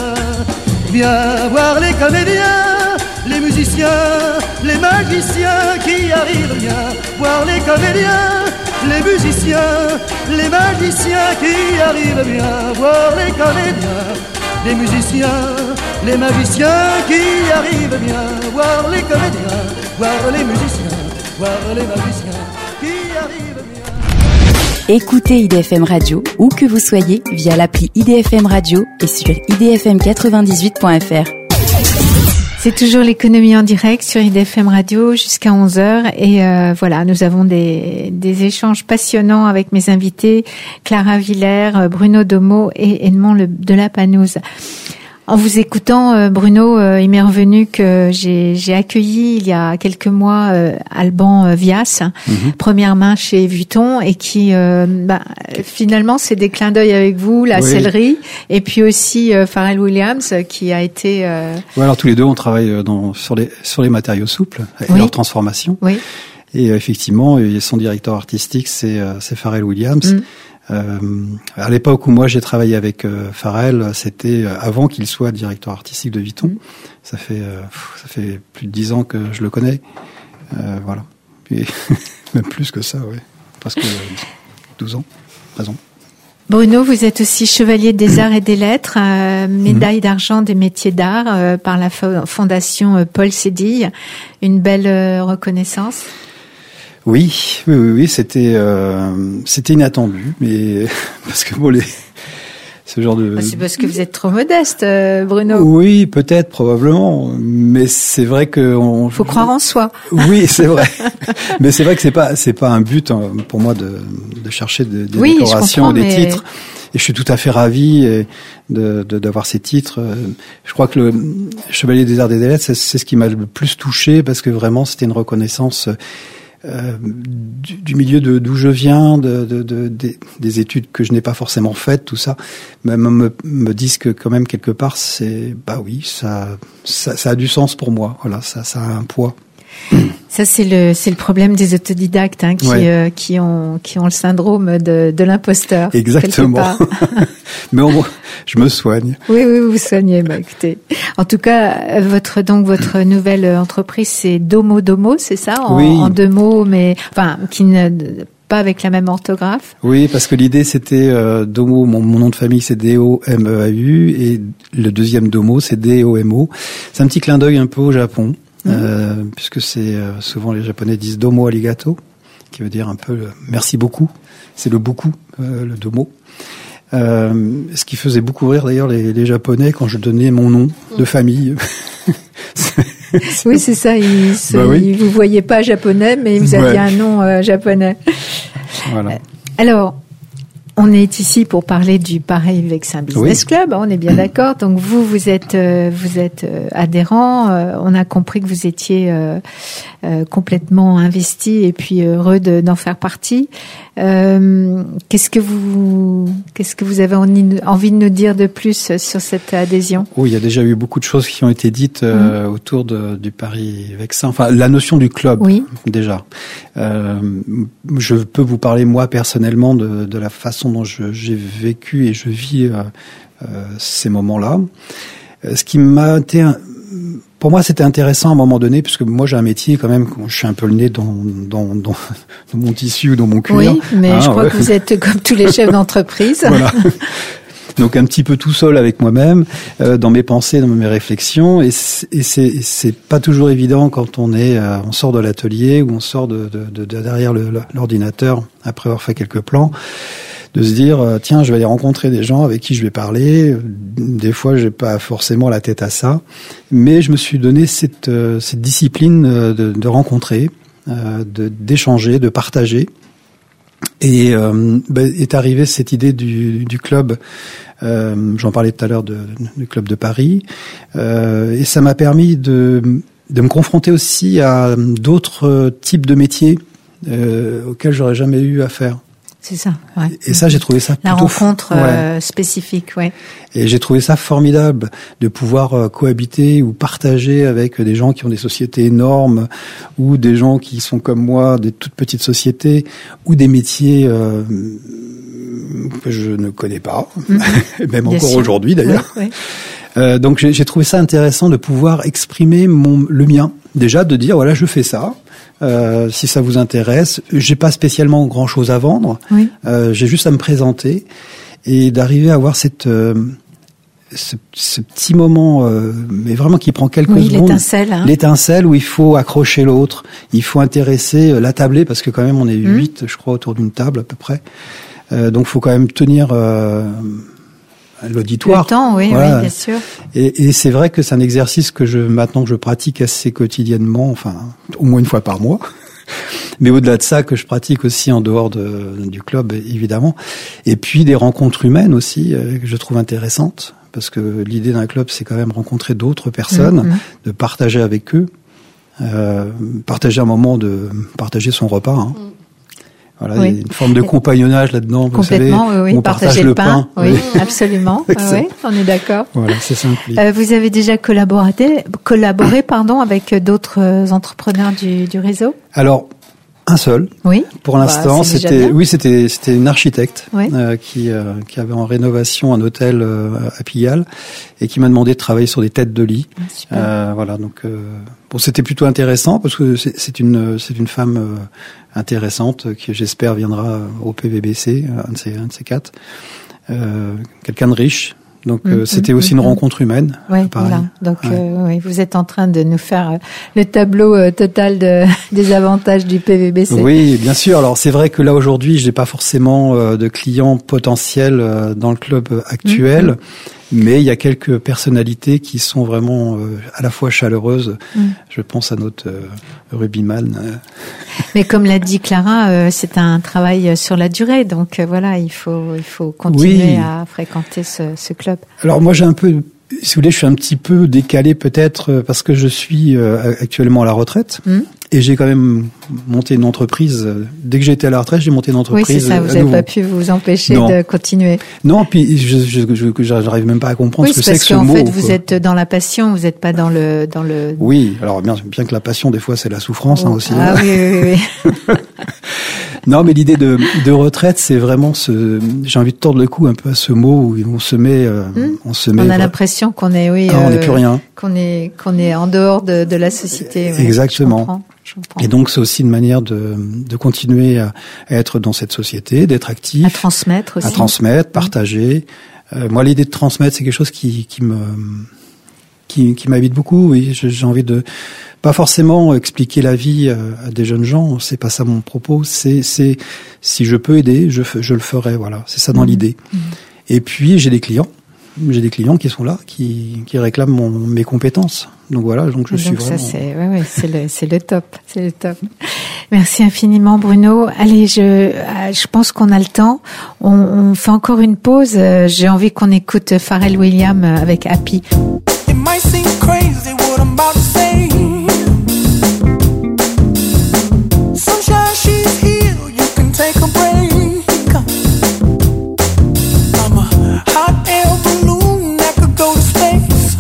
Speaker 13: Viens voir les comédiens, les musiciens, les magiciens qui arrivent. Viens voir les comédiens, les musiciens, les magiciens qui arrivent. Viens voir les comédiens, les musiciens, les magiciens qui arrivent. Viens voir les comédiens, voir les musiciens, voir les magiciens qui arrivent.
Speaker 1: Écoutez IDFM Radio où que vous soyez via l'appli IDFM Radio et sur idfm98.fr.
Speaker 2: C'est toujours l'économie en direct sur IDFM Radio jusqu'à 11h et voilà, nous avons des échanges passionnants avec mes invités Clara Villers, Bruno Domo et Edmond de Lapanouse. En vous écoutant, Bruno, il m'est revenu que j'ai accueilli il y a quelques mois Alban Vias, première main chez Vuitton, et qui finalement c'est des clins d'œil avec vous, la sellerie, et puis aussi Pharrell Williams qui a été.
Speaker 10: Ouais, alors tous les deux on travaille sur les matériaux souples et leur transformation. Oui. Et effectivement, son directeur artistique c'est Pharrell Williams. À l'époque où moi j'ai travaillé avec Pharrell, c'était avant qu'il soit directeur artistique de Vuitton. Ça fait plus de 10 ans que je le connais. Voilà. Et même plus que ça, ouais. Presque 12 ans, 13 ans.
Speaker 2: Bruno, vous êtes aussi chevalier des arts et des lettres, médaille d'argent des métiers d'art par la fondation Paul Sédille. Une belle reconnaissance.
Speaker 10: Oui, c'était inattendu, mais parce que ce genre de.
Speaker 2: C'est parce que vous êtes trop modeste, Bruno.
Speaker 10: Oui, peut-être, probablement, mais c'est vrai que
Speaker 2: faut croire en soi.
Speaker 10: Oui, c'est vrai, mais c'est vrai que c'est pas un but pour moi de chercher des décorations ou des titres. Et je suis tout à fait ravi d'avoir ces titres. Je crois que le Chevalier des Arts et des Lettres, c'est ce qui m'a le plus touché parce que vraiment c'était une reconnaissance. Du milieu d'où je viens, des études que je n'ai pas forcément faites, tout ça, me disent que quand même quelque part c'est, ça a du sens pour moi. Voilà, ça a un poids.
Speaker 2: Ça c'est le problème des autodidactes qui ont le syndrome de l'imposteur.
Speaker 10: Exactement. Mais je me soigne.
Speaker 2: Oui, vous soignez. Écoutez, en tout cas, votre nouvelle entreprise, c'est Domo, c'est ça, en 2 mots, mais qui ne pas avec la même orthographe.
Speaker 10: Oui, parce que l'idée c'était Domo. Mon nom de famille c'est D-O-M-E-A-U et le deuxième Domo c'est D-O-M-O. C'est un petit clin d'œil un peu au Japon. Puisque c'est souvent les Japonais disent domo arigato, qui veut dire un peu merci beaucoup. C'est le beaucoup, le domo. Ce qui faisait beaucoup rire d'ailleurs les Japonais quand je donnais mon nom de famille.
Speaker 2: Oui, c'est ça. Ils vous voyaient pas japonais, mais vous aviez un nom japonais. Voilà. Alors. On est ici pour parler du Paris Vexin Business Club, on est bien d'accord. Donc vous êtes adhérent. On a compris que vous étiez complètement investi et puis heureux d'en faire partie. Qu'est-ce que vous avez envie de nous dire de plus sur cette adhésion?
Speaker 10: Oui, il y a déjà eu beaucoup de choses qui ont été dites autour du Paris Vexin. Enfin, la notion du club, déjà. Je peux vous parler moi personnellement de la façon dont j'ai vécu et je vis ces moments-là. Ce qui m'a été, pour moi, c'était intéressant à un moment donné, puisque moi j'ai un métier quand même, je suis un peu le nez dans mon tissu ou dans mon cuir.
Speaker 2: Oui, mais je crois que vous êtes comme tous les chefs d'entreprise.
Speaker 10: Voilà. Donc un petit peu tout seul avec moi-même, dans mes pensées, dans mes réflexions, et c'est pas toujours évident quand on sort de l'atelier ou on sort de derrière l'ordinateur après avoir fait quelques plans, de se dire tiens, je vais aller rencontrer des gens avec qui je vais parler. Des fois, j'ai pas forcément la tête à ça, mais je me suis donné cette discipline de rencontrer, d'échanger, de partager. Et est arrivée cette idée du club. J'en parlais tout à l'heure du club de Paris, et ça m'a permis de me confronter aussi à d'autres types de métiers auxquels j'aurais jamais eu affaire.
Speaker 2: C'est ça. Ouais.
Speaker 10: Et ça, j'ai trouvé ça
Speaker 2: la rencontre spécifique, ouais.
Speaker 10: Et j'ai trouvé ça formidable de pouvoir cohabiter ou partager avec des gens qui ont des sociétés énormes ou des gens qui sont comme moi, des toutes petites sociétés ou des métiers que je ne connais pas, même encore aujourd'hui d'ailleurs. Ouais. Donc j'ai trouvé ça intéressant de pouvoir exprimer le mien. Déjà de dire voilà, je fais ça. Si ça vous intéresse, j'ai pas spécialement grand chose à vendre. Oui. J'ai juste à me présenter et d'arriver à avoir ce petit moment, mais vraiment qui prend quelques secondes. L'étincelle où il faut accrocher l'autre, il faut intéresser, l'attabler parce que quand même on est 8, je crois, autour d'une table à peu près. Donc faut quand même tenir l'auditoire.
Speaker 2: Le temps, oui, voilà. Oui, bien sûr.
Speaker 10: Et c'est vrai que c'est un exercice que maintenant que je pratique assez quotidiennement, enfin au moins une fois par mois. Mais au-delà de ça, que je pratique aussi en dehors du club, évidemment. Et puis des rencontres humaines aussi, que je trouve intéressantes. Parce que l'idée d'un club, c'est quand même rencontrer d'autres personnes, de partager avec eux, partager un moment de partager son repas. Hein. Voilà, il y a une forme de compagnonnage là-dedans.
Speaker 2: Complètement,
Speaker 10: vous savez,
Speaker 2: oui.
Speaker 10: on
Speaker 2: Partager le pain. Oui, absolument. Oui, on est d'accord.
Speaker 10: Voilà, c'est simple.
Speaker 2: Vous avez déjà collaboré, avec d'autres entrepreneurs du réseau? Alors,
Speaker 10: un seul.
Speaker 2: Oui.
Speaker 10: Pour l'instant, c'était une architecte qui avait en rénovation un hôtel à Pigalle et qui m'a demandé de travailler sur des têtes de lit. Voilà, donc c'était plutôt intéressant parce que c'est une femme intéressante qui, j'espère, viendra au PVBC, un de ces quatre. Quelqu'un de riche. Donc c'était aussi une rencontre humaine.
Speaker 2: Oui, voilà. Donc vous êtes en train de nous faire le tableau total des avantages du PVBC.
Speaker 10: Oui, bien sûr. Alors c'est vrai que là aujourd'hui, j'ai pas forcément de clients potentiels dans le club actuel, mais il y a quelques personnalités qui sont vraiment à la fois chaleureuses. Je pense à notre rugbyman.
Speaker 2: Mais comme l'a dit Clara, c'est un travail sur la durée, donc voilà, il faut continuer à fréquenter ce club.
Speaker 10: Alors moi j'ai un peu, si vous voulez, je suis un petit peu décalé peut-être parce que je suis actuellement à la retraite et j'ai quand même monté une entreprise. Dès que j'étais à la retraite, j'ai monté une entreprise.
Speaker 2: Oui, c'est ça, vous n'avez pas pu vous empêcher de continuer.
Speaker 10: Non, puis j'arrive même pas à comprendre ce que c'est que ce mot.
Speaker 2: Oui, parce qu'en fait, vous êtes dans la passion, vous n'êtes pas dans le...
Speaker 10: Oui, alors bien que la passion, des fois, c'est la souffrance aussi.
Speaker 2: Ah oui.
Speaker 10: Non, mais l'idée de retraite, c'est vraiment j'ai envie de tordre le cou un peu à ce mot où on se met,
Speaker 2: on a l'impression qu'on est,
Speaker 10: on n'est plus rien.
Speaker 2: Qu'on est en dehors de la société.
Speaker 10: Ouais, exactement. Je comprends. Et donc, c'est aussi une manière de continuer à être dans cette société, d'être actif.
Speaker 2: À transmettre aussi. À
Speaker 10: transmettre, partager. Moi, l'idée de transmettre, c'est quelque chose qui m'habite beaucoup. Oui, j'ai envie de pas forcément expliquer la vie à des jeunes gens. C'est pas ça mon propos. C'est si je peux aider, je le ferai. Voilà, c'est ça dans l'idée. Et puis j'ai des clients qui sont là, qui réclament mes compétences. Donc voilà, je suis vraiment.
Speaker 2: Ça c'est le top. Merci infiniment Bruno. Allez, je pense qu'on a le temps. On fait encore une pause. J'ai envie qu'on écoute Pharrell Williams avec Happy.
Speaker 14: It might seem crazy what I'm about to say. Sunshine, she's here, you can take a break. I'm a hot air balloon that could go to space.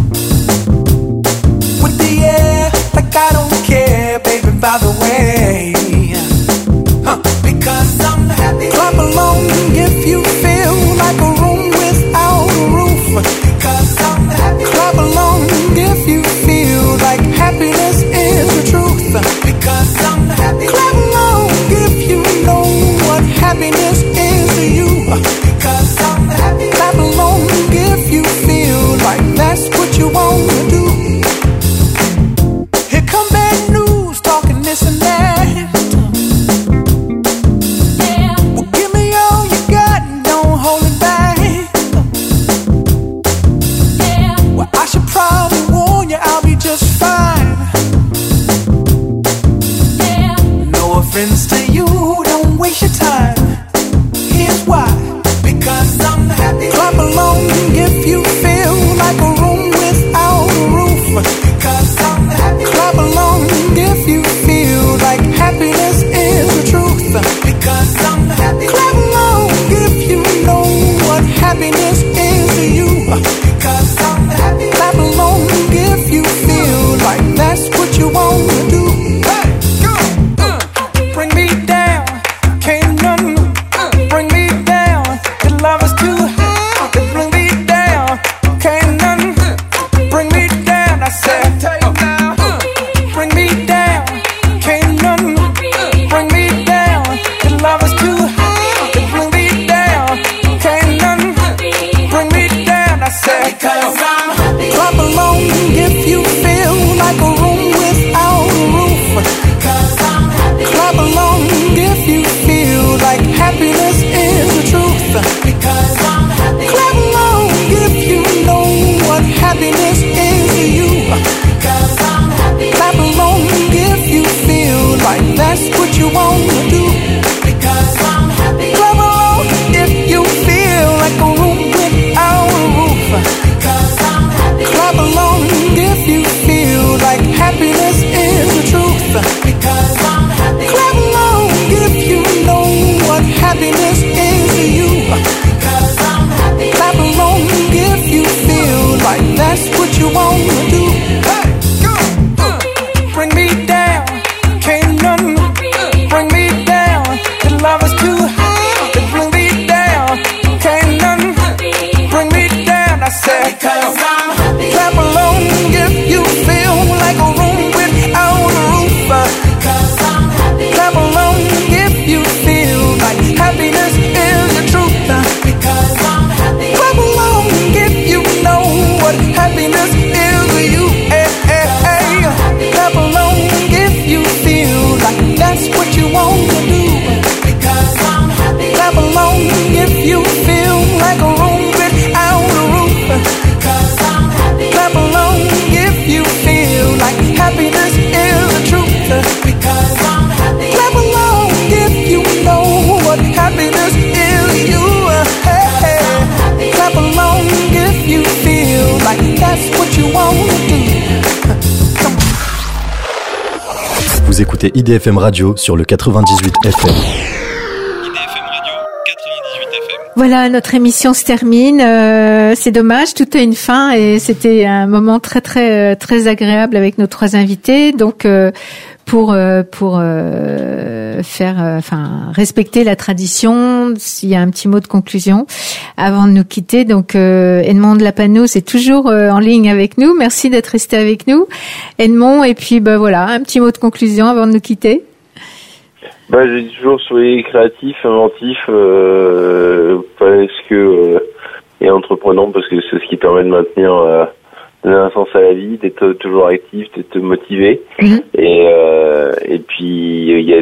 Speaker 14: With the air, like I don't care, baby, by the way. Because I'm happy. Clap along if you feel like a room without a roof. Because I'm happy. Clap along if you feel like happiness is the truth. Because I'm happy. Clap along if you know what happiness is to you. Because I'm happy. Clap along if you feel like that's what you want to do. Here come bad news talking this and that.
Speaker 5: Vous écoutez IDFM Radio sur le 98 FM.
Speaker 2: Voilà, notre émission se termine. C'est dommage, tout a une fin et c'était un moment très très très agréable avec nos trois invités. Donc pour respecter la tradition, s'il y a un petit mot de conclusion avant de nous quitter. Donc Edmond Lapano, c'est toujours en ligne avec nous. Merci d'être resté avec nous, Edmond. Et puis voilà, un petit mot de conclusion avant de nous quitter.
Speaker 6: J'ai toujours soyez créatif, inventif, parce que et entreprenant, parce que c'est ce qui permet de maintenir donner un sens à la vie, d'être toujours actif, d'être motivé. Et puis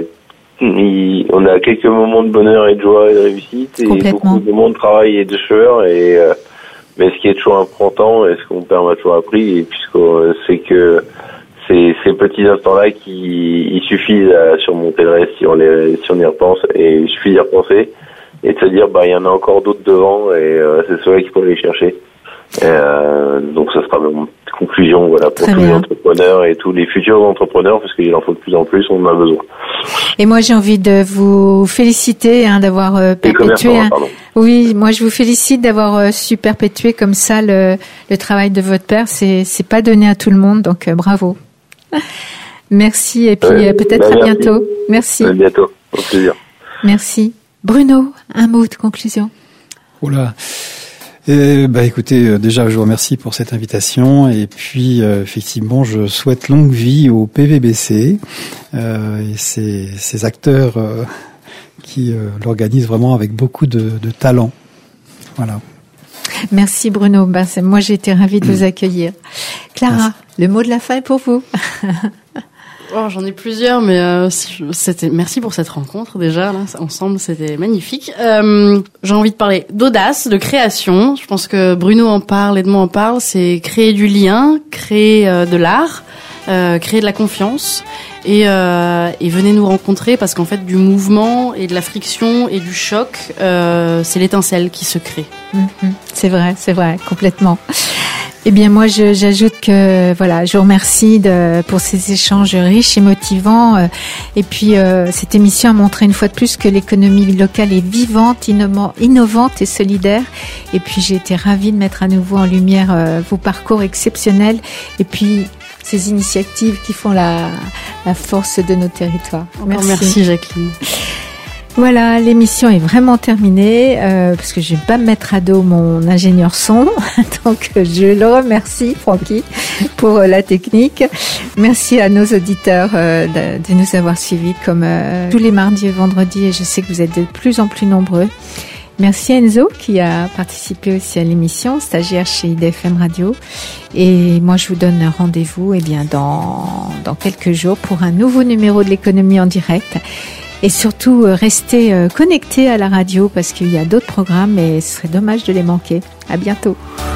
Speaker 6: on a quelques moments de bonheur et de joie et de réussite, et beaucoup de moments de travail et de sueur, mais ce qui est toujours important et ce qu'on perd m'a toujours appris, et puisque c'est que ces petits instants-là il suffisent à surmonter le reste si on y repense, et il suffit d'y repenser et de se dire il y en a encore d'autres devant, et c'est ceux-là qu'il faut aller chercher. Donc ça sera mon conclusion pour tous les entrepreneurs et tous les futurs entrepreneurs, parce qu'il en faut de plus en plus, on en a besoin.
Speaker 2: Et moi j'ai envie de vous féliciter d'avoir perpétué. Oui, moi je vous félicite d'avoir su perpétuer comme ça le travail de votre père. C'est pas donné à tout le monde, donc bravo. Merci, et puis peut-être à bientôt. Merci.
Speaker 6: À bientôt, au plaisir.
Speaker 2: Merci. Bruno, un mot de conclusion.
Speaker 10: Voilà. Écoutez, déjà je vous remercie pour cette invitation, et puis effectivement je souhaite longue vie au PVBC et ces acteurs qui l'organisent vraiment avec beaucoup de talent. Voilà.
Speaker 2: Merci Bruno. Moi j'ai été ravie de vous accueillir. Clara, merci. Le mot de la fin est pour vous.
Speaker 3: J'en ai plusieurs, mais merci pour cette rencontre déjà. Là, ensemble, c'était magnifique. J'ai envie de parler d'audace, de création. Je pense que Bruno en parle, Edmond en parle. C'est créer du lien, créer de l'art, créer de la confiance, et venez nous rencontrer, parce qu'en fait, du mouvement et de la friction et du choc, c'est l'étincelle qui se crée.
Speaker 2: C'est vrai, complètement. Eh bien, moi, j'ajoute que, je vous remercie pour ces échanges riches et motivants. Et puis, cette émission a montré une fois de plus que l'économie locale est vivante, innovante et solidaire. Et puis, j'ai été ravie de mettre à nouveau en lumière vos parcours exceptionnels. Et puis, ces initiatives qui font la force de nos territoires.
Speaker 3: Merci Jacqueline.
Speaker 2: Voilà, l'émission est vraiment terminée, parce que je vais pas me mettre à dos mon ingénieur son, donc je le remercie, Francky, pour la technique. Merci à nos auditeurs de nous avoir suivis comme tous les mardis et vendredis, et je sais que vous êtes de plus en plus nombreux. Merci à Enzo qui a participé aussi à l'émission, stagiaire chez IDFM Radio. Et moi, je vous donne rendez-vous dans quelques jours pour un nouveau numéro de l'économie en direct. Et surtout, restez connectés à la radio, parce qu'il y a d'autres programmes et ce serait dommage de les manquer. À bientôt.